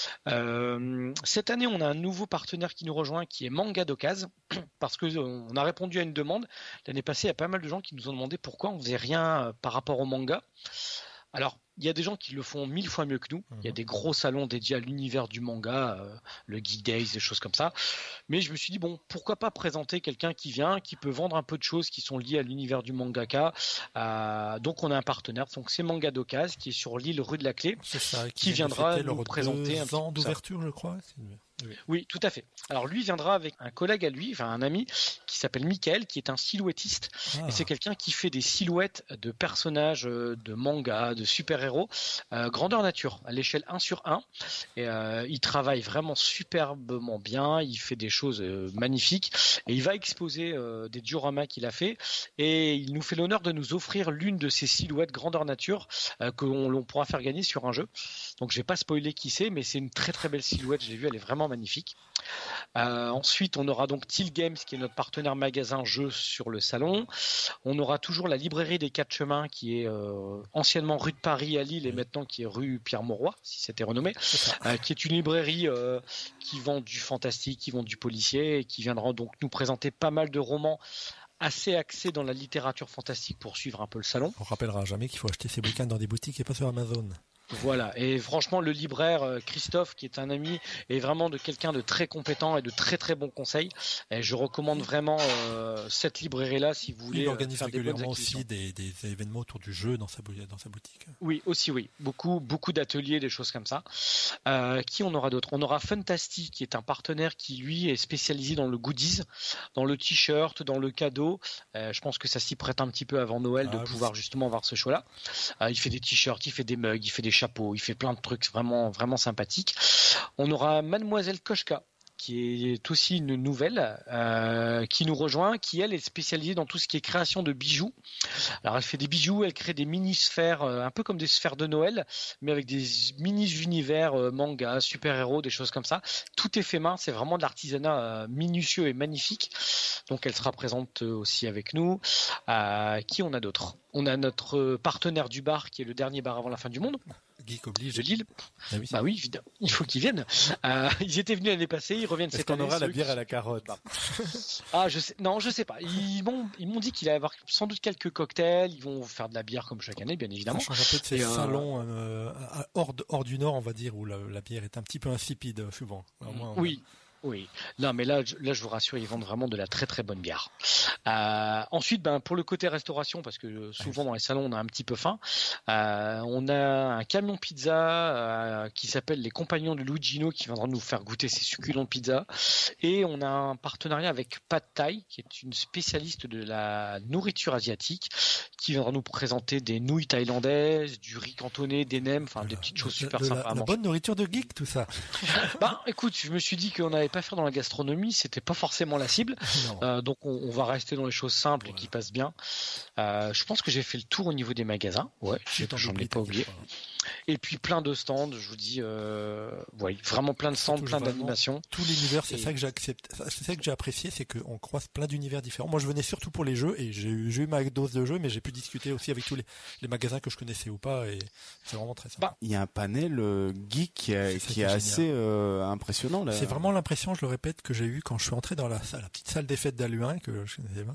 Cette année, on a un nouveau partenaire qui nous rejoint, qui est Manga d'Occasion, parce que on a répondu à une demande. L'année passée, il y a pas mal de gens qui nous ont demandé pourquoi on faisait rien par rapport au manga. Alors, il y a des gens qui le font 1000 fois mieux que nous. Il y a des gros salons dédiés à l'univers du manga, le Geek Days, des choses comme ça. Mais je me suis dit, bon, pourquoi pas présenter quelqu'un qui vient, qui peut vendre un peu de choses qui sont liées à l'univers du mangaka. Donc, on a un partenaire. Donc, c'est Manga d'Occasion, qui est sur l'île rue de la Clé, qui viendra nous présenter un 2 ans d'ouverture, je crois. Oui, tout à fait. Alors lui viendra avec un collègue à lui, enfin un ami, qui s'appelle Mickaël, qui est un silhouettiste. Et c'est quelqu'un qui fait des silhouettes de personnages de manga, de super-héros, grandeur nature, à l'échelle 1/1. Et il travaille vraiment superbement bien, il fait des choses magnifiques. Et il va exposer des dioramas qu'il a fait. Et il nous fait l'honneur de nous offrir l'une de ces silhouettes grandeur nature que l'on pourra faire gagner sur un jeu. Donc je vais pas spoiler qui c'est, mais c'est une très très belle silhouette, je l'ai vue, elle est vraiment magnifique. Ensuite, on aura donc Teal Games, qui est notre partenaire magasin jeux sur le salon. On aura toujours la librairie des 4 chemins, qui est anciennement rue de Paris à Lille et maintenant qui est rue Pierre-Mauroy, si c'était renommé, qui est une librairie qui vend du fantastique, qui vend du policier et qui viendra donc nous présenter pas mal de romans assez axés dans la littérature fantastique pour suivre un peu le salon. On rappellera jamais qu'il faut acheter ses bouquins dans des boutiques et pas sur Amazon. Voilà, et franchement le libraire Christophe, qui est un ami, est vraiment de quelqu'un de très compétent et de très très bons conseils. Et je recommande vraiment cette librairie-là si vous voulez. Il organise faire régulièrement aussi des événements autour du jeu dans sa boutique. Oui, aussi oui, beaucoup d'ateliers, des choses comme ça. Qui on aura d'autres? On aura Fantastic, qui est un partenaire qui lui est spécialisé dans le goodies, dans le t-shirt, dans le cadeau. Je pense que ça s'y prête un petit peu avant Noël de pouvoir justement avoir ce choix-là. Il fait des t-shirts, il fait des mugs, il fait des chapeaux, il fait plein de trucs vraiment vraiment sympathiques. On aura Mademoiselle Koshka, qui est aussi une nouvelle, qui nous rejoint, qui elle est spécialisée dans tout ce qui est création de bijoux. Alors elle fait des bijoux, elle crée des mini-sphères, un peu comme des sphères de Noël, mais avec des mini-univers manga, super-héros, des choses comme ça. Tout est fait main, c'est vraiment de l'artisanat minutieux et magnifique. Donc elle sera présente aussi avec nous. Qui on a d'autres? On a notre partenaire du bar, qui est le dernier bar avant la fin du monde. Geek oblige. De Lille. Ah oui, bah oui, évidemment. Il faut qu'ils viennent. Ils étaient venus l'année passée, ils reviennent cette année. Est-ce qu'on aura la bière à la carotte? Je sais pas. Ils m'ont dit qu'il allait y avoir sans doute quelques cocktails. Ils vont faire de la bière comme chaque année, bien évidemment. Ça change un peu de ces salons hors du Nord, on va dire, où la bière est un petit peu insipide souvent. Oui. Non, mais là, je vous rassure, ils vendent vraiment de la très très bonne bière. Ensuite, pour le côté restauration, parce que souvent dans les salons, on a un petit peu faim. On a un camion pizza qui s'appelle les Compagnons de Luigino, qui viendra nous faire goûter ces succulentes pizzas. Et on a un partenariat avec Pad Thai, qui est une spécialiste de la nourriture asiatique, qui viendra nous présenter des nouilles thaïlandaises, du riz cantonais, des nems, enfin des petites choses super sympas à manger. La bonne nourriture de geek, tout ça. Écoute, je me suis dit qu'on n'allait pas faire dans la gastronomie, c'était pas forcément la cible. Donc on va rester dans les choses simples et qui passent bien. Je pense que j'ai fait le tour au niveau des magasins. Ouais, j'en ai pas oublié. Et puis plein de stands, je vous dis, vraiment plein de stands, plein d'animations. Tout l'univers, c'est ça que j'ai accepté, c'est ça que j'ai apprécié, c'est qu'on croise plein d'univers différents. Moi, je venais surtout pour les jeux et j'ai eu ma dose de jeux, mais j'ai pu discuter aussi avec tous les magasins que je connaissais ou pas, et c'est vraiment très sympa. Il y a un panel geek qui est assez impressionnant là. C'est vraiment l'impression, je le répète, que j'ai eu quand je suis entré dans la petite salle des fêtes d'Aluin, que je connaissais pas,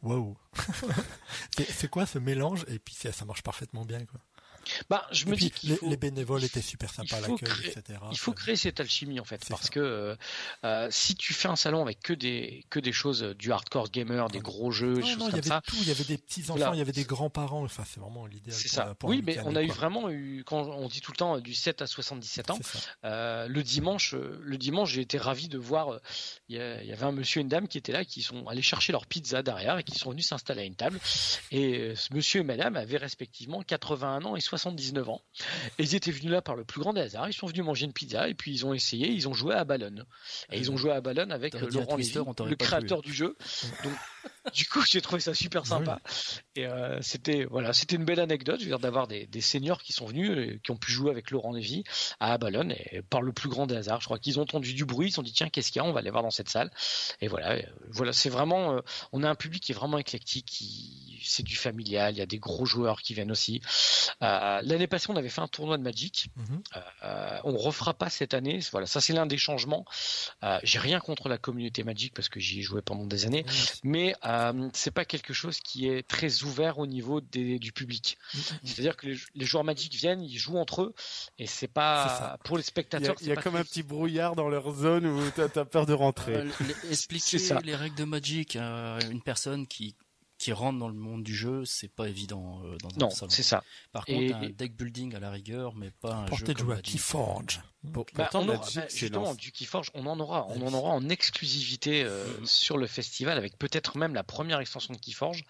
Waouh. C'est quoi ce mélange? Et puis ça marche parfaitement bien, quoi. Bah, je me dis qu'il faut... les bénévoles étaient super sympas à l'accueil, etc. Il faut créer cette alchimie en fait, parce que si tu fais un salon avec que des choses du hardcore gamer, des gros jeux, des choses comme ça. Il y avait des petits enfants, il y avait des grands-parents. Enfin, c'est vraiment l'idéal. C'est ça. Oui, mais on a vraiment eu, quand on dit tout le temps du 7 à 77 ans, le dimanche, j'ai été ravi de voir. Il y avait un monsieur et une dame qui étaient là, qui sont allés chercher leur pizza derrière et qui sont venus s'installer à une table. Et ce monsieur et madame avaient respectivement 81 ans et 79 ans. Et ils étaient venus là par le plus grand des hasards. Ils sont venus manger une pizza et puis ils ont essayé, ils ont joué à Ballon. Et ils ont joué à Ballon avec Laurent Lévy, le créateur du jeu. Donc, du coup, j'ai trouvé ça super sympa. Et c'était une belle anecdote, je veux dire, d'avoir des seniors qui sont venus et qui ont pu jouer avec Laurent Lévy à Ballon et par le plus grand des hasards. Je crois qu'ils ont entendu du bruit, ils se sont dit tiens, qu'est-ce qu'il y a, on va aller voir dans cette salle. Et voilà, c'est vraiment, on a un public qui est vraiment éclectique, c'est du familial, il y a des gros joueurs qui viennent aussi. L'année passée, on avait fait un tournoi de Magic. On refera pas cette année. Voilà, ça c'est l'un des changements. J'ai rien contre la communauté Magic parce que j'y ai joué pendant des années, mais c'est pas quelque chose qui est très ouvert au niveau du public. C'est-à-dire que les joueurs Magic viennent, ils jouent entre eux, et c'est pas pour les spectateurs. Il y a comme un petit brouillard dans leur zone où t'as peur de rentrer. Expliquer les règles de Magic à une personne qui rentre dans le monde du jeu, c'est pas évident dans un salon. C'est ça. Par contre, un deck building à la rigueur, mais pas un jeu comme Magic. Keyforge. Justement, du Keyforge, on en aura en exclusivité sur le festival, avec peut-être même la première extension de Keyforge.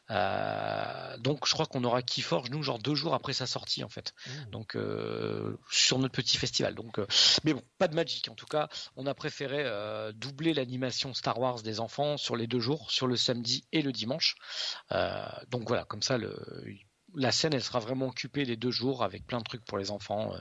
Donc, je crois qu'on aura Keyforge, nous, genre 2 jours après sa sortie, en fait. Donc, sur notre petit festival. Donc, mais bon, pas de Magic. En tout cas, on a préféré doubler l'animation Star Wars des enfants sur les 2 jours, sur le samedi et le dimanche. Donc voilà, comme ça, la scène, elle sera vraiment occupée les 2 jours avec plein de trucs pour les enfants.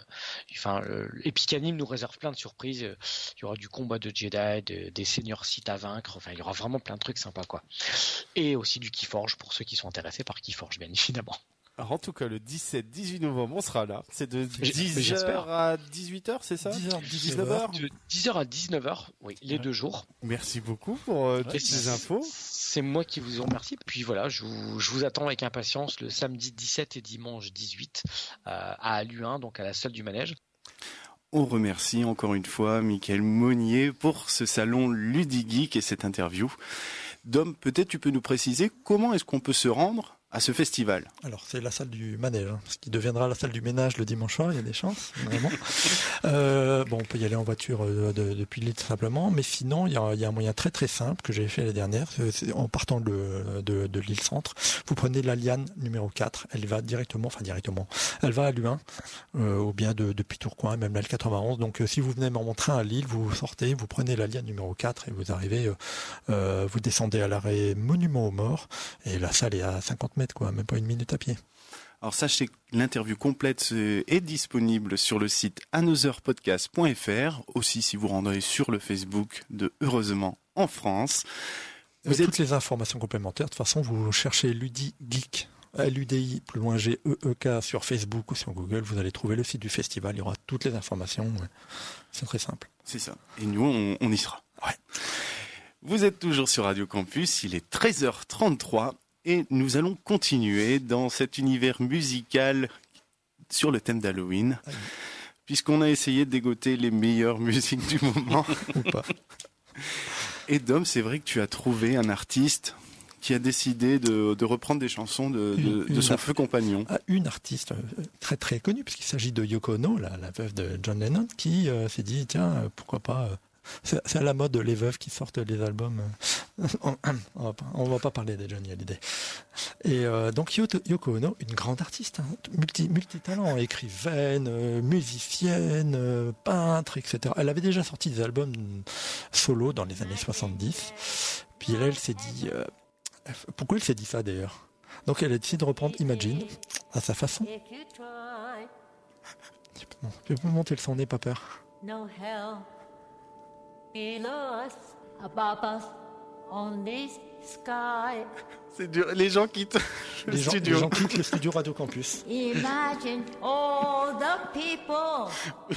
Epic Anime nous réserve plein de surprises. Il y aura du combat de Jedi, des seniors sites à vaincre. Enfin, il y aura vraiment plein de trucs sympas, quoi. Et aussi du Keyforge pour ceux qui sont intéressés par Keyforge, bien évidemment. Alors, en tout cas, le 17-18 novembre, on sera là. C'est de 10h à 18h, c'est ça? 19h. De 10h à 19h, oui, les 2 jours. Merci beaucoup pour toutes ces infos. C'est moi qui vous en remercie. Puis voilà, je vous attends avec impatience le samedi 17 et dimanche 18 à Luin, donc à la salle du manège. On remercie encore une fois Michael Monnier pour ce salon Ludigeek et cette interview. Dom, peut-être tu peux nous préciser comment est-ce qu'on peut se rendre à ce festival? Alors, c'est la salle du manège, ce qui deviendra la salle du ménage le dimanche soir, il y a des chances, vraiment. On peut y aller en voiture depuis Lille tout simplement, mais sinon, il y a un moyen très très simple que j'avais fait l'année dernière, c'est en partant de Lille Centre, vous prenez la liane numéro 4, elle va directement, elle va à Luin, ou bien depuis Tourcoing, même la L91, donc si vous venez en train à Lille, vous sortez, vous prenez la liane numéro 4 et vous arrivez, vous descendez à l'arrêt Monument aux Morts, et la salle est à 50 mètres, quoi, même pas 1 minute à pied. Alors sachez que l'interview complète est disponible sur le site anotherpodcast.fr, aussi si vous rendrez sur le Facebook de Heureusement en France. Toutes les informations complémentaires, de toute façon, vous cherchez Ludigeek, LUDI, plus loin GEEK sur Facebook ou sur Google, vous allez trouver le site du festival, il y aura toutes les informations, c'est très simple. C'est ça, et nous on y sera. Ouais. Vous êtes toujours sur Radio Campus, il est 13h33. Et nous allons continuer dans cet univers musical sur le thème d'Halloween, puisqu'on a essayé de dégoter les meilleures musiques du moment. Ou pas. Et Dom, c'est vrai que tu as trouvé un artiste qui a décidé de reprendre des chansons de son feu compagnon. Une artiste très très connue, puisqu'il s'agit de Yoko Ono, la veuve de John Lennon, qui s'est dit, tiens, pourquoi pas... C'est à la mode les veuves qui sortent les albums. On va pas parler de Johnny Hallyday. Et donc Yoko Ono, une grande artiste, multi-talent, écrivaine, musicienne, peintre, etc. Elle avait déjà sorti des albums solo dans les années 70. Puis elle s'est dit... pourquoi elle s'est dit ça d'ailleurs? Donc elle a décidé de reprendre Imagine à sa façon. Tu peux monter le son, n'aie pas peur. No hell. C'est dur. Les gens quittent le studio. Les gens quittent le studio Radio Campus. Imagine all the people.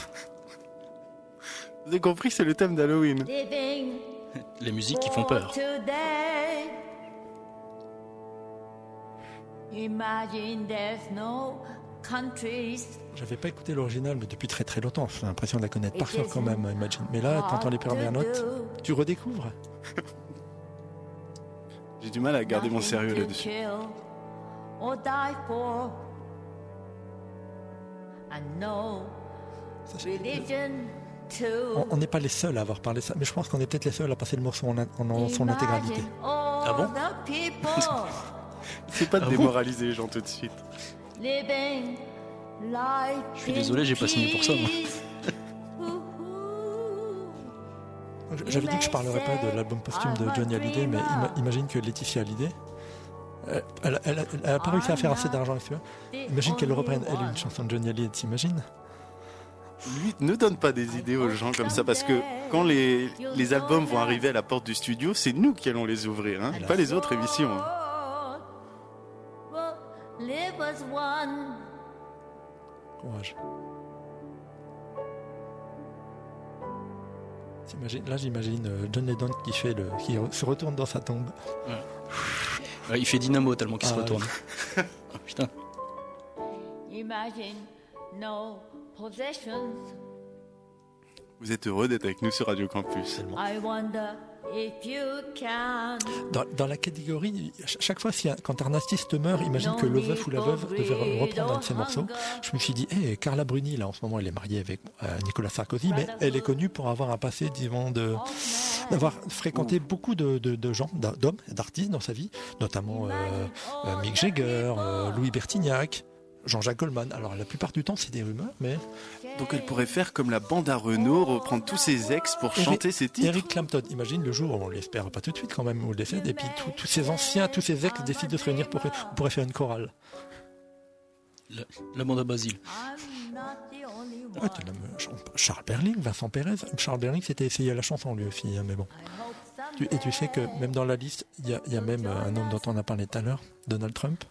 Vous avez compris, c'est le thème d'Halloween. Les musiques qui font peur. Imagine there's no countries. J'avais pas écouté l'original, mais depuis très très longtemps. J'ai l'impression de la connaître par cœur quand même, Imagine. Mais là, t'entends les premières notes, tu redécouvres. J'ai du mal à garder mon sérieux là-dessus. On n'est pas les seuls à avoir parlé ça, mais je pense qu'on est peut-être les seuls à passer le morceau en son intégralité. Ah bon? C'est pas de démoraliser les gens tout de suite. Je suis désolé, j'ai pas signé pour ça, moi. J'avais dit que je parlerais pas de l'album posthume de Johnny Hallyday, mais imagine que Laetitia Hallyday, elle a pas réussi à faire assez d'argent avec ça. Imagine qu'elle reprenne, elle, une chanson de Johnny Hallyday, t'imagines? Lui, ne donne pas des idées aux gens comme ça, parce que quand les albums vont arriver à la porte du studio, c'est nous qui allons les ouvrir, hein, pas les autres émissions. Hein. Courage. Là, j'imagine John Lennon qui se retourne dans sa tombe. Ouais, il fait dynamo tellement qu'il se retourne. Oh, putain. Imagine no possessions. Vous êtes heureux d'être avec nous sur Radio Campus. I wonder if you can. Dans la catégorie, chaque fois quand un artiste meurt, imagine que le veuf ou la veuve devait reprendre un de ses morceaux. Je me suis dit, Carla Bruni, là en ce moment, elle est mariée avec Nicolas Sarkozy, mais elle est connue pour avoir un passé, disons, d'avoir fréquenté beaucoup de gens, d'hommes, d'artistes dans sa vie, notamment Mick Jagger, Louis Bertignac, Jean-Jacques Goldman. Alors la plupart du temps c'est des rumeurs, mais... Donc elle pourrait faire comme la bande à Renault, reprendre tous ses ex pour chanter ses titres. Eric Clapton, imagine le jour, on l'espère pas tout de suite quand même, où il décède, et puis tous ces anciens, tous ces ex décident de se réunir on pourrait faire une chorale. La bande à Basile. Ouais, Charles Berling, Vincent Pérez. Charles Berling s'était essayé à la chanson lui aussi, hein, mais bon. Et tu sais que même dans la liste, il y a même un homme dont on a parlé tout à l'heure, Donald Trump.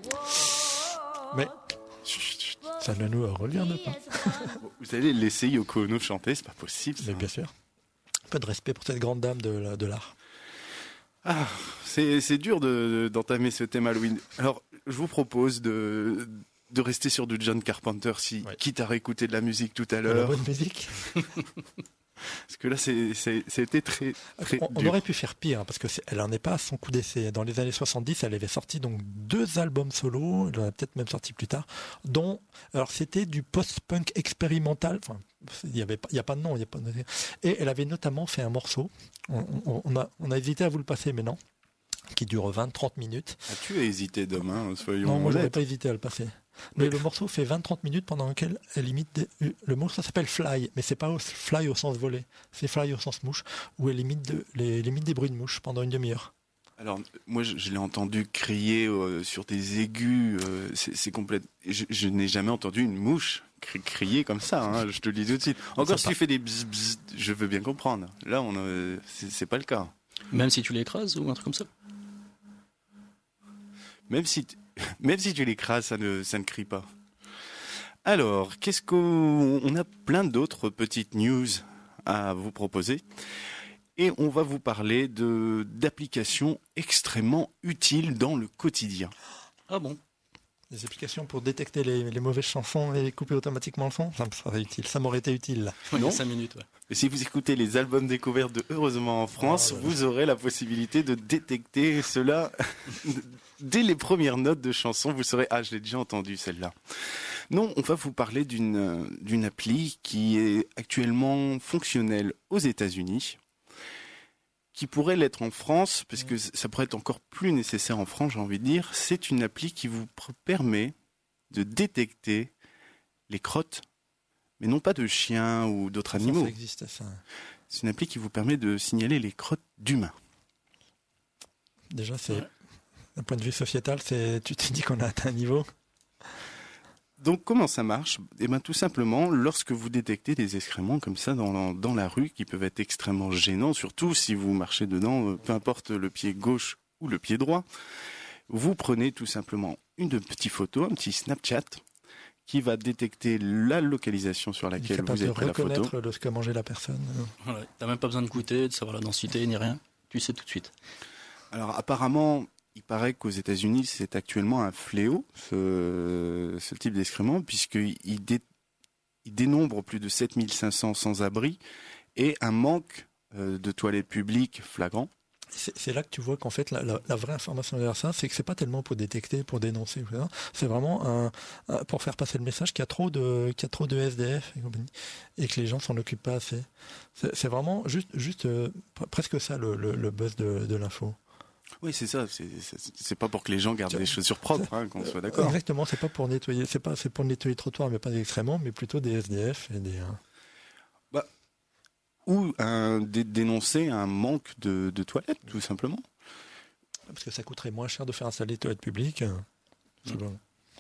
Mais ça ne nous regarde pas. Vous allez laisser Yoko Ono chanter, c'est pas possible. Mais bien sûr. Un peu de respect pour cette grande dame de l'art. Ah, c'est dur d'entamer ce thème Halloween. Alors, je vous propose de rester sur du John Carpenter, quitte à réécouter de la musique tout à l'heure. De la bonne musique. Parce que là, c'était très on dur. aurait pu faire pire, parce qu'elle n'en est pas à son coup d'essai. Dans les années 70, elle avait sorti donc 2 albums solo, elle en a peut-être même sorti plus tard, dont, alors c'était du post-punk expérimental, enfin, il n'y a pas de nom, et elle avait notamment fait un morceau, on a hésité à vous le passer, mais non, qui dure 20-30 minutes. Tu as hésité demain, soyons Non, moi honnêtes. j'avais pas hésité à le passer. Mais le morceau fait 20-30 minutes pendant lequel elle imite le morceau s'appelle Fly, mais c'est pas Fly au sens volet, c'est Fly au sens mouche, où elle imite des bruits de mouche pendant une demi-heure. Alors, moi, je l'ai entendu crier sur des aigus, c'est complète. Je n'ai jamais entendu une mouche crier comme ça, hein, je te le dis tout de suite. Encore si tu fais des bzz bzz, je veux bien comprendre. Là, c'est pas le cas. Même si tu l'écrases ou un truc comme ça. Même si tu l'écrases, ça ne crie pas. Alors, on a plein d'autres petites news à vous proposer. Et on va vous parler d'applications extrêmement utiles dans le quotidien. Ah bon? Des applications pour détecter les mauvaises chansons et couper automatiquement le son, ça me serait utile. Ça m'aurait été utile là. Ouais, Non 5 minutes, ouais. Et si vous écoutez les albums découverts de Heureusement en France, vous aurez la possibilité de détecter cela dès les premières notes de chansons. Vous saurez, je l'ai déjà entendu celle-là. Non, on va vous parler d'une appli qui est actuellement fonctionnelle aux États-Unis, qui pourrait l'être en France, parce que ça pourrait être encore plus nécessaire en France, j'ai envie de dire. C'est une appli qui vous permet de détecter les crottes, mais non pas de chiens ou d'autres animaux. Ça existe, ça. C'est une appli qui vous permet de signaler les crottes d'humains. Déjà, d'un point de vue sociétal, tu te dis qu'on a atteint un niveau. Donc, comment ça marche ? Eh bien, tout simplement, lorsque vous détectez des excréments comme ça dans la rue, qui peuvent être extrêmement gênants, surtout si vous marchez dedans, peu importe le pied gauche ou le pied droit, vous prenez tout simplement une petite photo, un petit Snapchat, qui va détecter la localisation sur laquelle vous avez pris la photo. Reconnaître ce qu'a mangé la personne. Voilà, t'as même pas besoin de goûter, de savoir la densité, ni rien. Tu sais tout de suite. Alors, apparemment, il paraît qu'aux États-Unis, c'est actuellement un fléau, ce type d'excrément, puisqu'il dénombre plus de 7500 sans-abri et un manque de toilettes publiques flagrant. C'est là que tu vois qu'en fait la vraie information derrière ça, c'est que c'est pas tellement pour détecter, pour dénoncer, c'est vraiment pour faire passer le message qu'il y a trop de SDF et compagnie, et que les gens s'en occupent pas assez. C'est vraiment juste presque ça le buzz de l'info. Oui, c'est ça. C'est pas pour que les gens gardent les chaussures propres, qu'on soit d'accord. Exactement, c'est pas pour nettoyer, c'est pour nettoyer le trottoir, mais pas des excréments, mais plutôt des SDF et des. Ou dénoncer un manque de toilettes, tout simplement. Parce que ça coûterait moins cher de faire installer des toilettes publiques. Bon.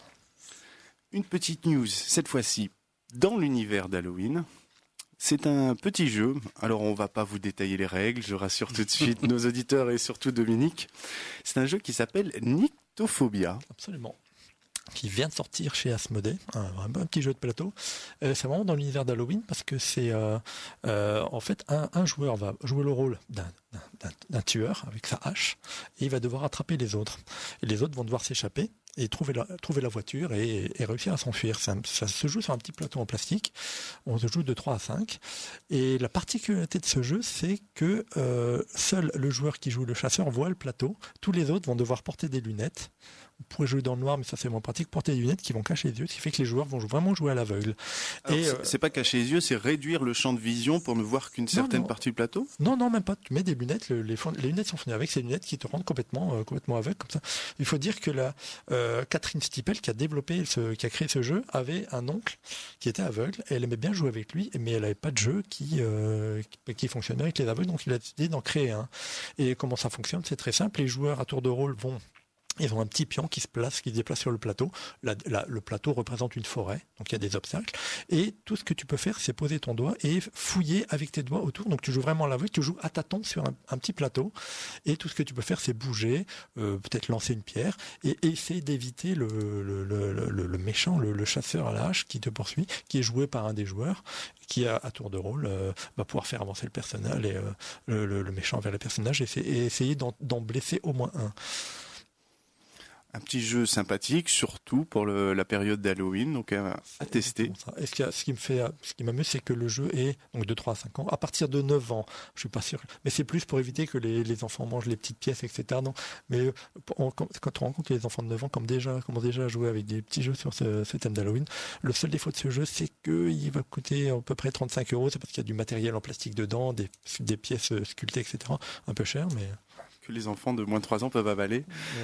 Une petite news, cette fois-ci, dans l'univers d'Halloween. C'est un petit jeu, alors on va pas vous détailler les règles, je rassure tout de suite nos auditeurs et surtout Dominique. C'est un jeu qui s'appelle Nyctophobia. Absolument. Qui vient de sortir chez Asmodée, un petit jeu de plateau. C'est vraiment dans l'univers d'Halloween parce que c'est en fait un joueur va jouer le rôle d'un tueur avec sa hache et il va devoir attraper les autres. Et les autres vont devoir s'échapper et trouver la voiture et réussir à s'enfuir. Ça se joue sur un petit plateau en plastique. On se joue de 3 à 5. Et la particularité de ce jeu, c'est que seul le joueur qui joue le chasseur voit le plateau. Tous les autres vont devoir porter des lunettes. Vous pourrez jouer dans le noir, mais ça c'est moins pratique, porter des lunettes qui vont cacher les yeux, ce qui fait que les joueurs vont vraiment jouer à l'aveugle. C'est pas cacher les yeux, c'est réduire le champ de vision pour ne voir qu'une certaine partie du plateau ? Non, même pas. Tu mets des lunettes, les lunettes sont fournies avec ces lunettes qui te rendent complètement aveugle comme ça. Il faut dire que Catherine Stiepel, qui a créé ce jeu, avait un oncle qui était aveugle et elle aimait bien jouer avec lui, mais elle n'avait pas de jeu qui fonctionnait avec les aveugles, donc il a décidé d'en créer un. Et comment ça fonctionne ? C'est très simple. Les joueurs à tour de rôle ils ont un petit pion qui se déplace sur le plateau. Le plateau représente une forêt, donc il y a des obstacles. Et tout ce que tu peux faire, c'est poser ton doigt et fouiller avec tes doigts autour. Donc tu joues vraiment à l'aveugle, tu joues à tâtons sur un petit plateau. Et tout ce que tu peux faire, c'est bouger, peut-être lancer une pierre et essayer d'éviter le méchant, le chasseur à la hache qui te poursuit, qui est joué par un des joueurs, qui à tour de rôle va pouvoir faire avancer le personnage et le méchant vers le personnage et essayer d'en blesser au moins un. Un petit jeu sympathique, surtout pour la période d'Halloween, donc à tester. Et ce qui m'amuse, c'est que le jeu est donc de 3 à 5 ans. À partir de 9 ans, je suis pas sûr, mais c'est plus pour éviter que les enfants mangent les petites pièces, etc. Non, mais quand on rencontre les enfants de 9 ans commencent déjà à jouer avec des petits jeux sur ce thème d'Halloween, le seul défaut de ce jeu, c'est qu'il va coûter à peu près 35 €. C'est parce qu'il y a du matériel en plastique dedans, des pièces sculptées, etc. Un peu cher, mais que les enfants de moins de 3 ans peuvent avaler.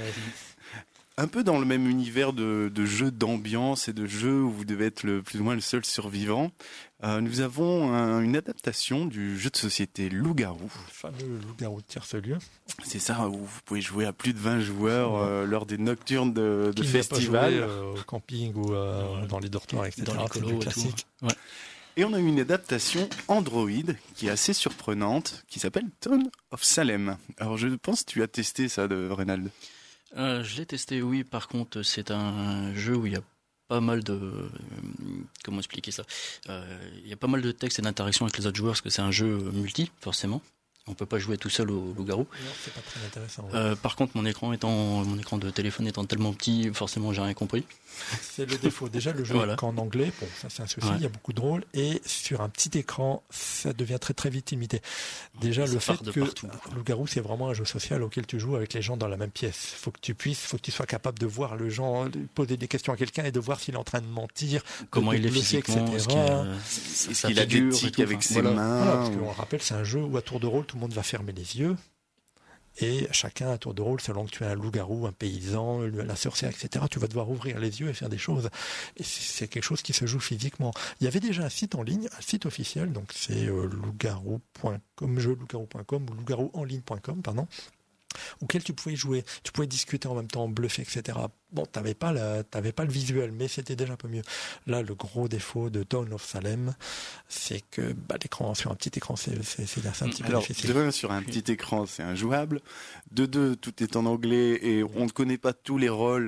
Un peu dans le même univers de jeux d'ambiance et de jeux où vous devez être plus ou moins le seul survivant, nous avons une adaptation du jeu de société Loup-Garou. Le fameux Loup-Garou de Tierce-Lieu. C'est ça, où vous pouvez jouer à plus de 20 joueurs lors des nocturnes de festival. Au camping ou dans les dortoirs, etc. Dans les colos classique. Ouais. Et on a eu une adaptation Android qui est assez surprenante, qui s'appelle Town of Salem. Alors je pense que tu as testé ça, Reynald. Je l'ai testé, oui. Par contre, c'est un jeu où il y a pas mal de... comment expliquer ça ? Il y a pas mal de textes et d'interactions avec les autres joueurs, parce que c'est un jeu multi, forcément. On peut pas jouer tout seul au loup-garou. Non, c'est pas très intéressant. Ouais. Par contre, mon écran de téléphone étant tellement petit, forcément, j'ai rien compris. C'est le défaut. Déjà, le jeu est qu'en anglais. Bon, ça c'est un souci. Ouais. Il y a beaucoup de rôles. Et sur un petit écran, ça devient très très vite limité. Déjà, le fait que Loup-garou, c'est vraiment un jeu social auquel tu joues avec les gens dans la même pièce. Faut que tu sois capable de voir le genre, poser des questions à quelqu'un et de voir s'il est en train de mentir, comment il est physiquement, est-ce qu'il a des tics avec ses mains. Voilà, parce qu'on rappelle, c'est un jeu où à tour de rôle, tout le monde va fermer les yeux. Et chacun à tour de rôle, selon que tu es un loup-garou, un paysan, la sorcière, etc., tu vas devoir ouvrir les yeux et faire des choses. Et c'est quelque chose qui se joue physiquement. Il y avait déjà un site en ligne, un site officiel, donc c'est loup-garou.com, loup-garou.com ou loup-garou-en-ligne.com, pardon, auquel tu pouvais jouer, tu pouvais discuter en même temps, bluffer, etc. Bon, t'avais pas le visuel, mais c'était déjà un peu mieux. Là, le gros défaut de Town of Salem, c'est que l'écran, sur un petit écran, c'est un petit peu difficile. De 1, sur un petit écran, c'est injouable. De 2, tout est en anglais et on ne connaît pas tous les rôles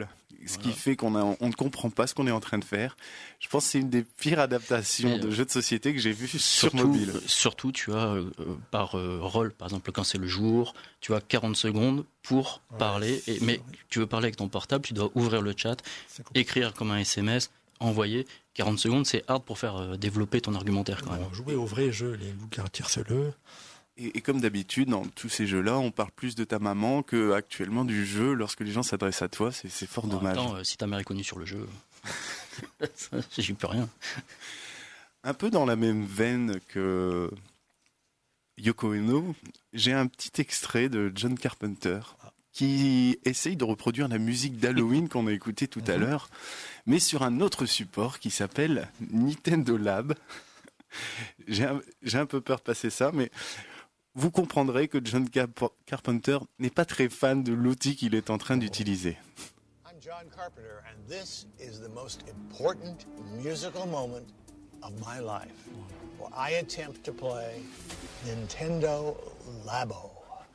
ce qui fait on ne comprend pas ce qu'on est en train de faire. Je pense que c'est une des pires adaptations de jeux de société que j'ai vues sur mobile. Surtout, tu as par rôle, par exemple, quand c'est le jour, tu as 40 secondes pour parler. Mais tu veux parler avec ton portable, tu dois ouvrir le chat, écrire comme un SMS, envoyer. 40 secondes, c'est hard pour faire développer ton argumentaire quand même. Jouer au vrai jeu, les loups tire-le. Et comme d'habitude, dans tous ces jeux-là, on parle plus de ta maman que actuellement du jeu. Lorsque les gens s'adressent à toi, c'est fort dommage. Attends, si ta mère est connue sur le jeu, j'y peux rien. Un peu dans la même veine que Yoko Ono, j'ai un petit extrait de John Carpenter qui essaye de reproduire la musique d'Halloween qu'on a écoutée tout à l'heure, mais sur un autre support qui s'appelle Nintendo Lab. J'ai un peu peur de passer ça, mais vous comprendrez que John Carpenter n'est pas très fan de l'outil qu'il est en train d'utiliser. I'm John Carpenter, and this is the most important musical moment of my life, where I attempt to play Nintendo Labo.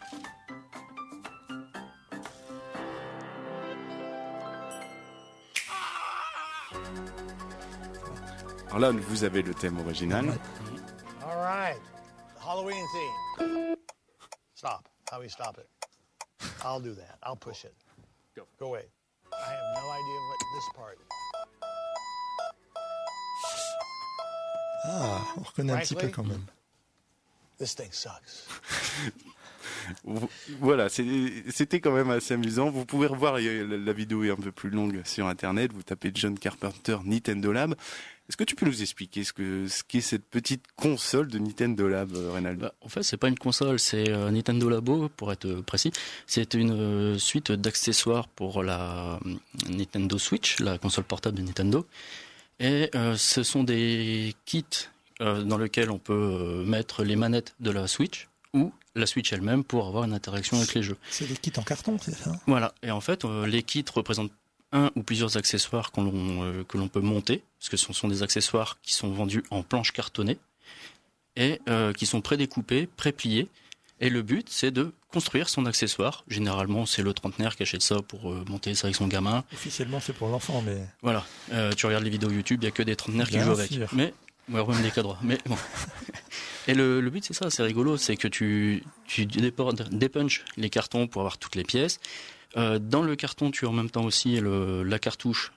Alors là, vous avez le thème original. All right, the Halloween theme. Stop. How do we stop it? I'll do that. I'll push it. Go away. I have no idea what this part is. Ah, on reconnaît un petit peu quand même. This thing sucks. Voilà, c'était quand même assez amusant. Vous pouvez revoir, la vidéo est un peu plus longue sur Internet. Vous tapez John Carpenter Nintendo Lab. Est-ce que tu peux nous expliquer ce qu'est cette petite console de Nintendo Lab, Reynald ? En fait, c'est pas une console, c'est Nintendo Labo, pour être précis. C'est une suite d'accessoires pour la Nintendo Switch, la console portable de Nintendo. Et ce sont des kits dans lesquels on peut mettre les manettes de la Switch ou la Switch elle-même pour avoir une interaction avec les jeux. C'est des kits en carton, c'est ça ? Voilà. Et en fait, les kits représentent un ou plusieurs accessoires que l'on peut monter, parce que ce sont des accessoires qui sont vendus en planches cartonnées et qui sont prédécoupés, prépliés. Et le but, c'est de construire son accessoire. Généralement, c'est le trentenaire qui achète ça pour monter ça avec son gamin. Officiellement, c'est pour l'enfant, mais... Voilà. Tu regardes les vidéos YouTube, il n'y a que des trentenaires qui jouent avec. Mais, ou même des cadres. Mais bon. Et le but, c'est ça, c'est rigolo, c'est que tu dépunches les cartons pour avoir toutes les pièces. Dans le carton, tu as en même temps aussi la cartouche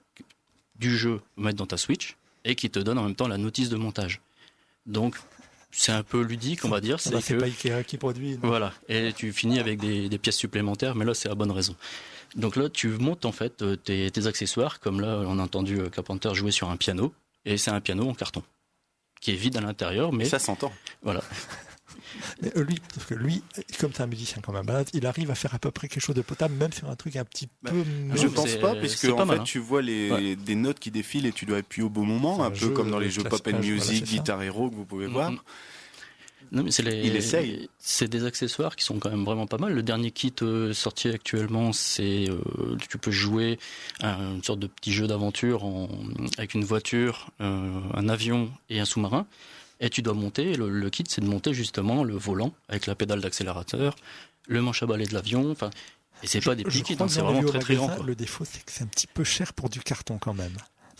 du jeu à mettre dans ta Switch et qui te donne en même temps la notice de montage. Donc, c'est un peu ludique, on va dire. C'est pas Ikea qui produit. Non. Voilà. Et tu finis avec des pièces supplémentaires, mais là, c'est la bonne raison. Donc là, tu montes en fait tes accessoires, comme là, on a entendu Carpenter jouer sur un piano, et c'est un piano en carton qui est vide à l'intérieur, mais ça s'entend. Voilà. Mais parce que lui, comme c'est un musicien comme un balade, il arrive à faire à peu près quelque chose de potable, même sur un truc un petit peu... Je pense pas, puisque en fait, tu vois des notes qui défilent et tu dois appuyer au bon moment, un peu comme dans les jeux Pop & Music, Guitar Hero que vous pouvez voir. Non, mais il essaye. C'est des accessoires qui sont quand même vraiment pas mal. Le dernier kit sorti actuellement, c'est tu peux jouer à une sorte de petit jeu d'aventure avec une voiture, un avion et un sous-marin. Et tu dois monter, le kit, c'est de monter justement le volant avec la pédale d'accélérateur, le manche à balai de l'avion. Enfin, et c'est pas des petits kits, c'est vraiment très très grand. Le défaut, c'est que c'est un petit peu cher pour du carton quand même.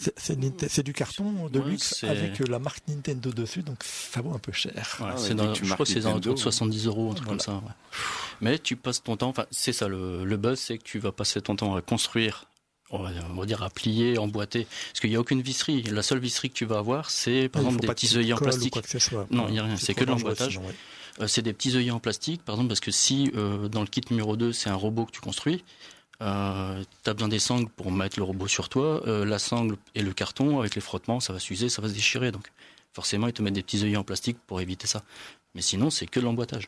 C'est du carton de luxe avec la marque Nintendo dessus, donc ça vaut un peu cher. Ouais, je crois que c'est dans autour de 70 €, un truc comme ça. Ouais. Mais tu passes ton temps, enfin c'est ça, le buzz, c'est que tu vas passer ton temps à construire, on va dire à plier, emboîter, parce qu'il n'y a aucune visserie. La seule visserie que tu vas avoir, c'est par exemple des petits œillets en plastique. Non, il n'y a rien, c'est que de l'emboîtage. C'est des petits œillets en plastique, par exemple, parce que si dans le kit numéro 2, c'est un robot que tu construis, tu as besoin des sangles pour mettre le robot sur toi, la sangle et le carton, avec les frottements, ça va s'user, ça va se déchirer. Donc forcément, ils te mettent des petits œillets en plastique pour éviter ça. Mais sinon, c'est que de l'emboîtage.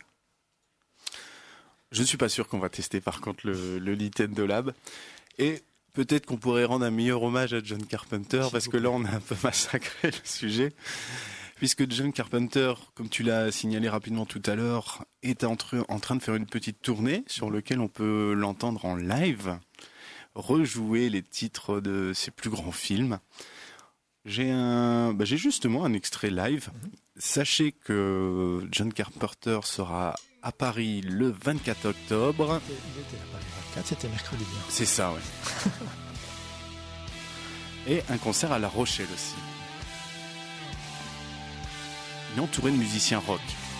Je ne suis pas sûr qu'on va tester par contre le Nintendo Lab. Et peut-être qu'on pourrait rendre un meilleur hommage à John Carpenter, parce que là, on a un peu massacré le sujet. Puisque John Carpenter, comme tu l'as signalé rapidement tout à l'heure, est en train de faire une petite tournée sur laquelle on peut l'entendre en live, rejouer les titres de ses plus grands films. J'ai justement un extrait live. Sachez que John Carpenter sera à Paris le 24 octobre. Il était à Paris le 24, c'était mercredi. C'est ça, ouais. Et un concert à La Rochelle aussi. Il est entouré de musiciens rock.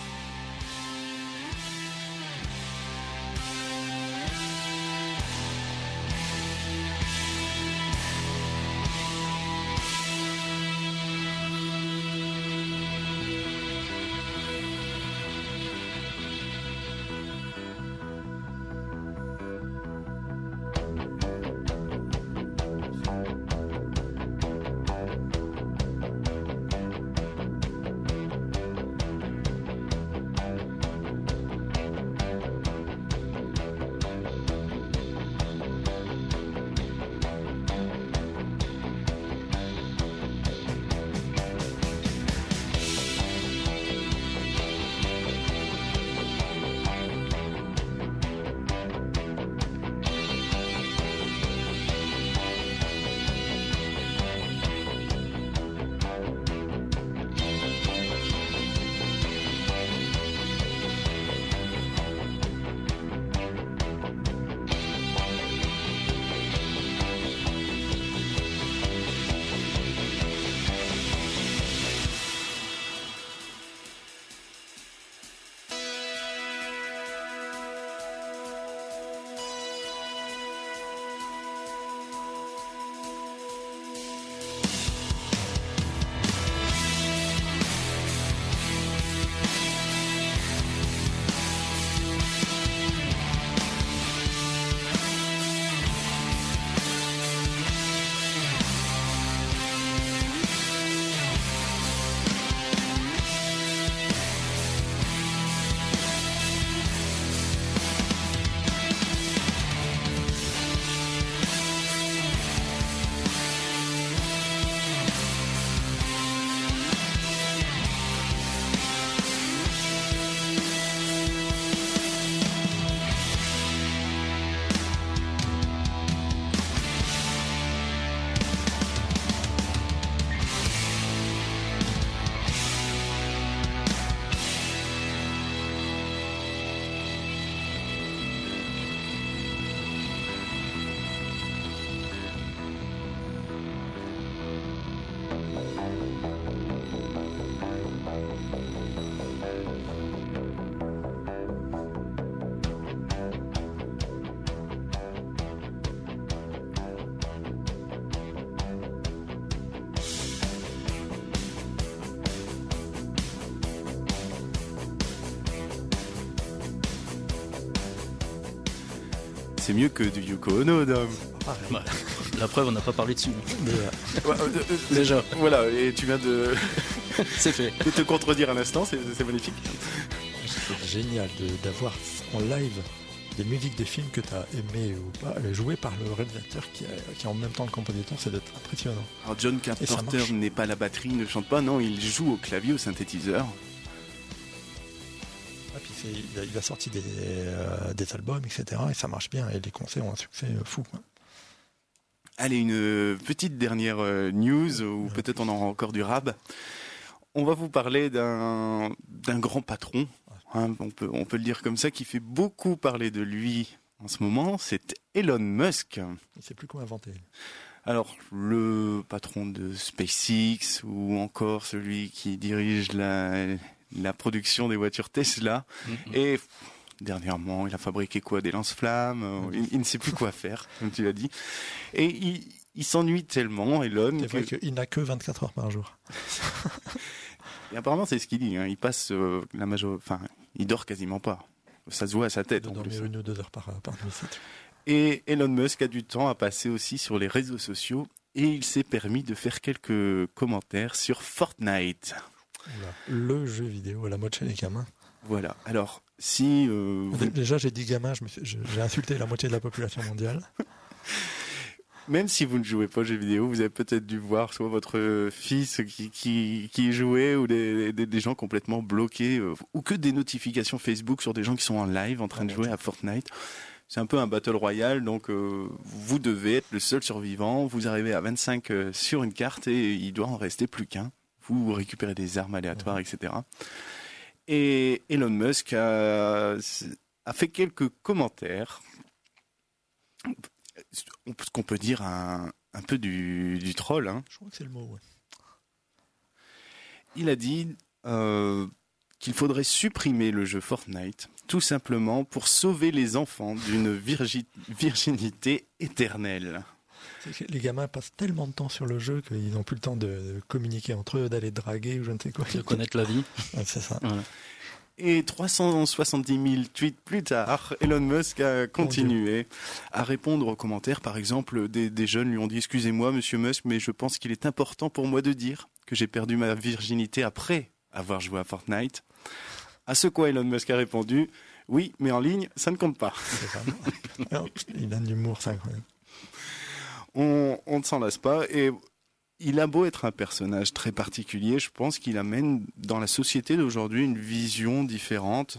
C'est mieux que du Yoko Ono, Dom. Bah, la preuve, on n'a pas parlé dessus. Ouais, Déjà. Voilà, et tu viens de, C'est fait. de te contredire un instant, c'est magnifique. C'est génial d'avoir en live des musiques des films que tu as aimé ou pas, jouées par le réalisateur qui est en même temps le compositeur, c'est d'être impressionnant. Alors John Carpenter n'est pas la batterie, il ne chante pas, non, il joue au clavier, au synthétiseur. Ah, puis il a sorti des albums, etc. Et ça marche bien, et les concerts ont un succès fou, quoi. Allez, une petite dernière news, ou peut-être on aura encore du rab. On va vous parler d'un grand patron, hein, on peut le dire comme ça, qui fait beaucoup parler de lui en ce moment, c'est Elon Musk. Il ne sait plus quoi inventer. Alors, le patron de SpaceX, ou encore celui qui dirige la production des voitures Tesla, et dernièrement, il a fabriqué quoi? Des lance-flammes, il ne sait plus quoi faire, comme tu l'as dit. Et il s'ennuie tellement, Elon. C'est vrai qu'il n'a que 24 heures par jour. Et apparemment, c'est ce qu'il dit, hein. Il passe il dort quasiment pas. Ça se voit à sa tête. Il doit dormir 1 ou 2 heures par nuit. Et Elon Musk a du temps à passer aussi sur les réseaux sociaux et il s'est permis de faire quelques commentaires sur Fortnite. Oula, le jeu vidéo à la mode chez les gamins. Voilà. Alors, si... Déjà, j'ai dit gamin, j'ai insulté la moitié de la population mondiale. Même si vous ne jouez pas aux jeux vidéo, vous avez peut-être dû voir soit votre fils qui y jouait, ou des gens complètement bloqués, ou que des notifications Facebook sur des gens qui sont en live en train de jouer à Fortnite. C'est un peu un battle royale, donc vous devez être le seul survivant. Vous arrivez à 25 sur une carte et il doit en rester plus qu'un. Vous récupérez des armes aléatoires, etc. Et Elon Musk a fait quelques commentaires, ce qu'on peut dire un un peu du troll. Hein. Je crois que c'est le mot, ouais. Il a dit qu'il faudrait supprimer le jeu Fortnite, tout simplement pour sauver les enfants d'une virginité éternelle. Les gamins passent tellement de temps sur le jeu qu'ils n'ont plus le temps de communiquer entre eux, d'aller draguer ou je ne sais quoi. De connaître la vie. Ouais, c'est ça. Voilà. Et 370 000 tweets plus tard, Elon Musk a continué à répondre aux commentaires. Par exemple, des jeunes lui ont dit « Excusez-moi, monsieur Musk, mais je pense qu'il est important pour moi de dire que j'ai perdu ma virginité après avoir joué à Fortnite. » À ce quoi Elon Musk a répondu « Oui, mais en ligne, ça ne compte pas. » C'est ça. Alors, il a de l'humour, c'est incroyable. On ne s'en lasse pas et il a beau être un personnage très particulier, je pense qu'il amène dans la société d'aujourd'hui une vision différente.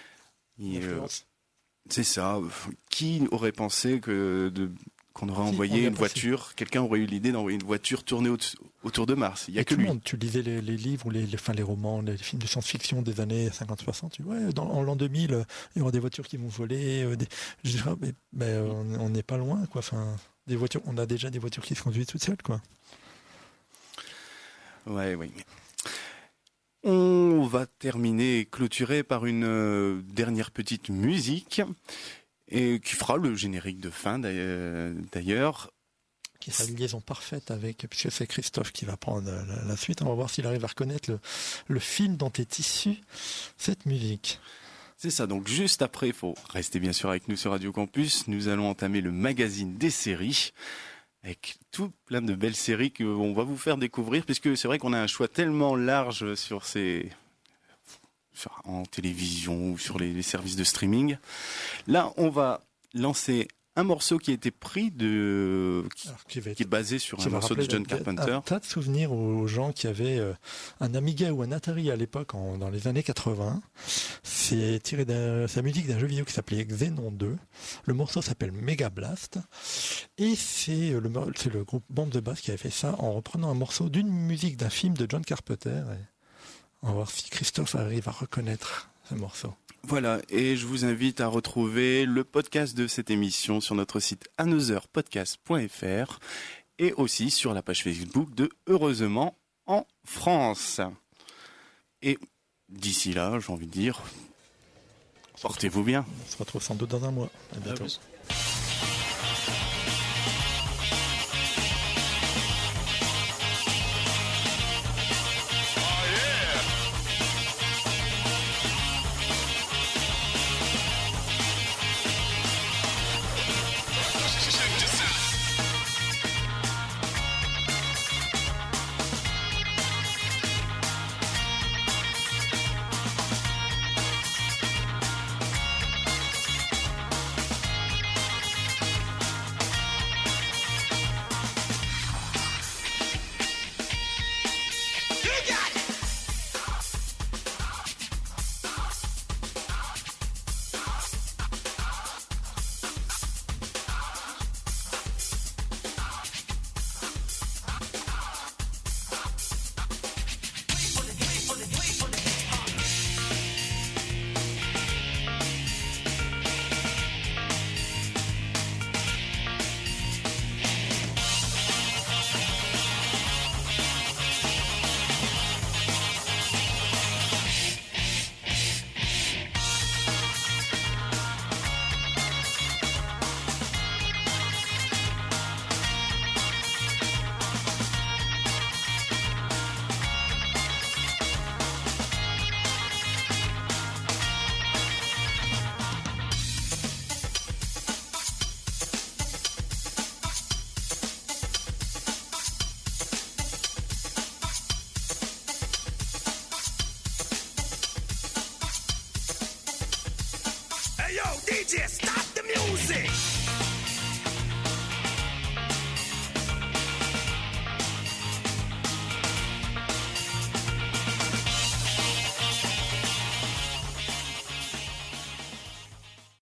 C'est ça. Qui aurait pensé qu'on aurait envoyé une voiture, quelqu'un aurait eu l'idée d'envoyer une voiture tourner autour de Mars. Il y a que lui. Tu lisais les livres ou les romans, les films de science-fiction des années 50-60, tu vois, en l'an 2000, il y aura des voitures qui vont voler, on n'est pas loin, quoi. Enfin, des voitures, on a déjà des voitures qui se conduisent toutes seules, quoi. Ouais. On va terminer et clôturer par une dernière petite musique et qui fera le générique de fin d'ailleurs. Qui sera une liaison parfaite puisque c'est Christophe qui va prendre la suite. On va voir s'il arrive à reconnaître le film dont est issue cette musique. C'est ça, donc juste après, il faut rester bien sûr avec nous sur Radio Campus. Nous allons entamer le magazine des séries, avec tout plein de belles séries qu'on va vous faire découvrir, puisque c'est vrai qu'on a un choix tellement large en télévision ou sur les services de streaming. Là, on va lancer un morceau qui a été pris qui est basé sur un morceau de John Carpenter. Un tas de souvenirs aux gens qui avaient un Amiga ou un Atari à l'époque, dans les années 80. C'est tiré de sa musique d'un jeu vidéo qui s'appelait Xenon 2. Le morceau s'appelle Mega Blast. Et c'est le groupe Bomb the Bass qui avait fait ça en reprenant un morceau d'une musique d'un film de John Carpenter. Et on va voir si Christophe arrive à reconnaître ce morceau. Voilà, et je vous invite à retrouver le podcast de cette émission sur notre site anotherpodcast.fr et aussi sur la page Facebook de Heureusement en France. Et d'ici là, j'ai envie de dire, portez-vous bien. On se retrouve sans doute dans un mois. À bientôt. DJ, stop the music!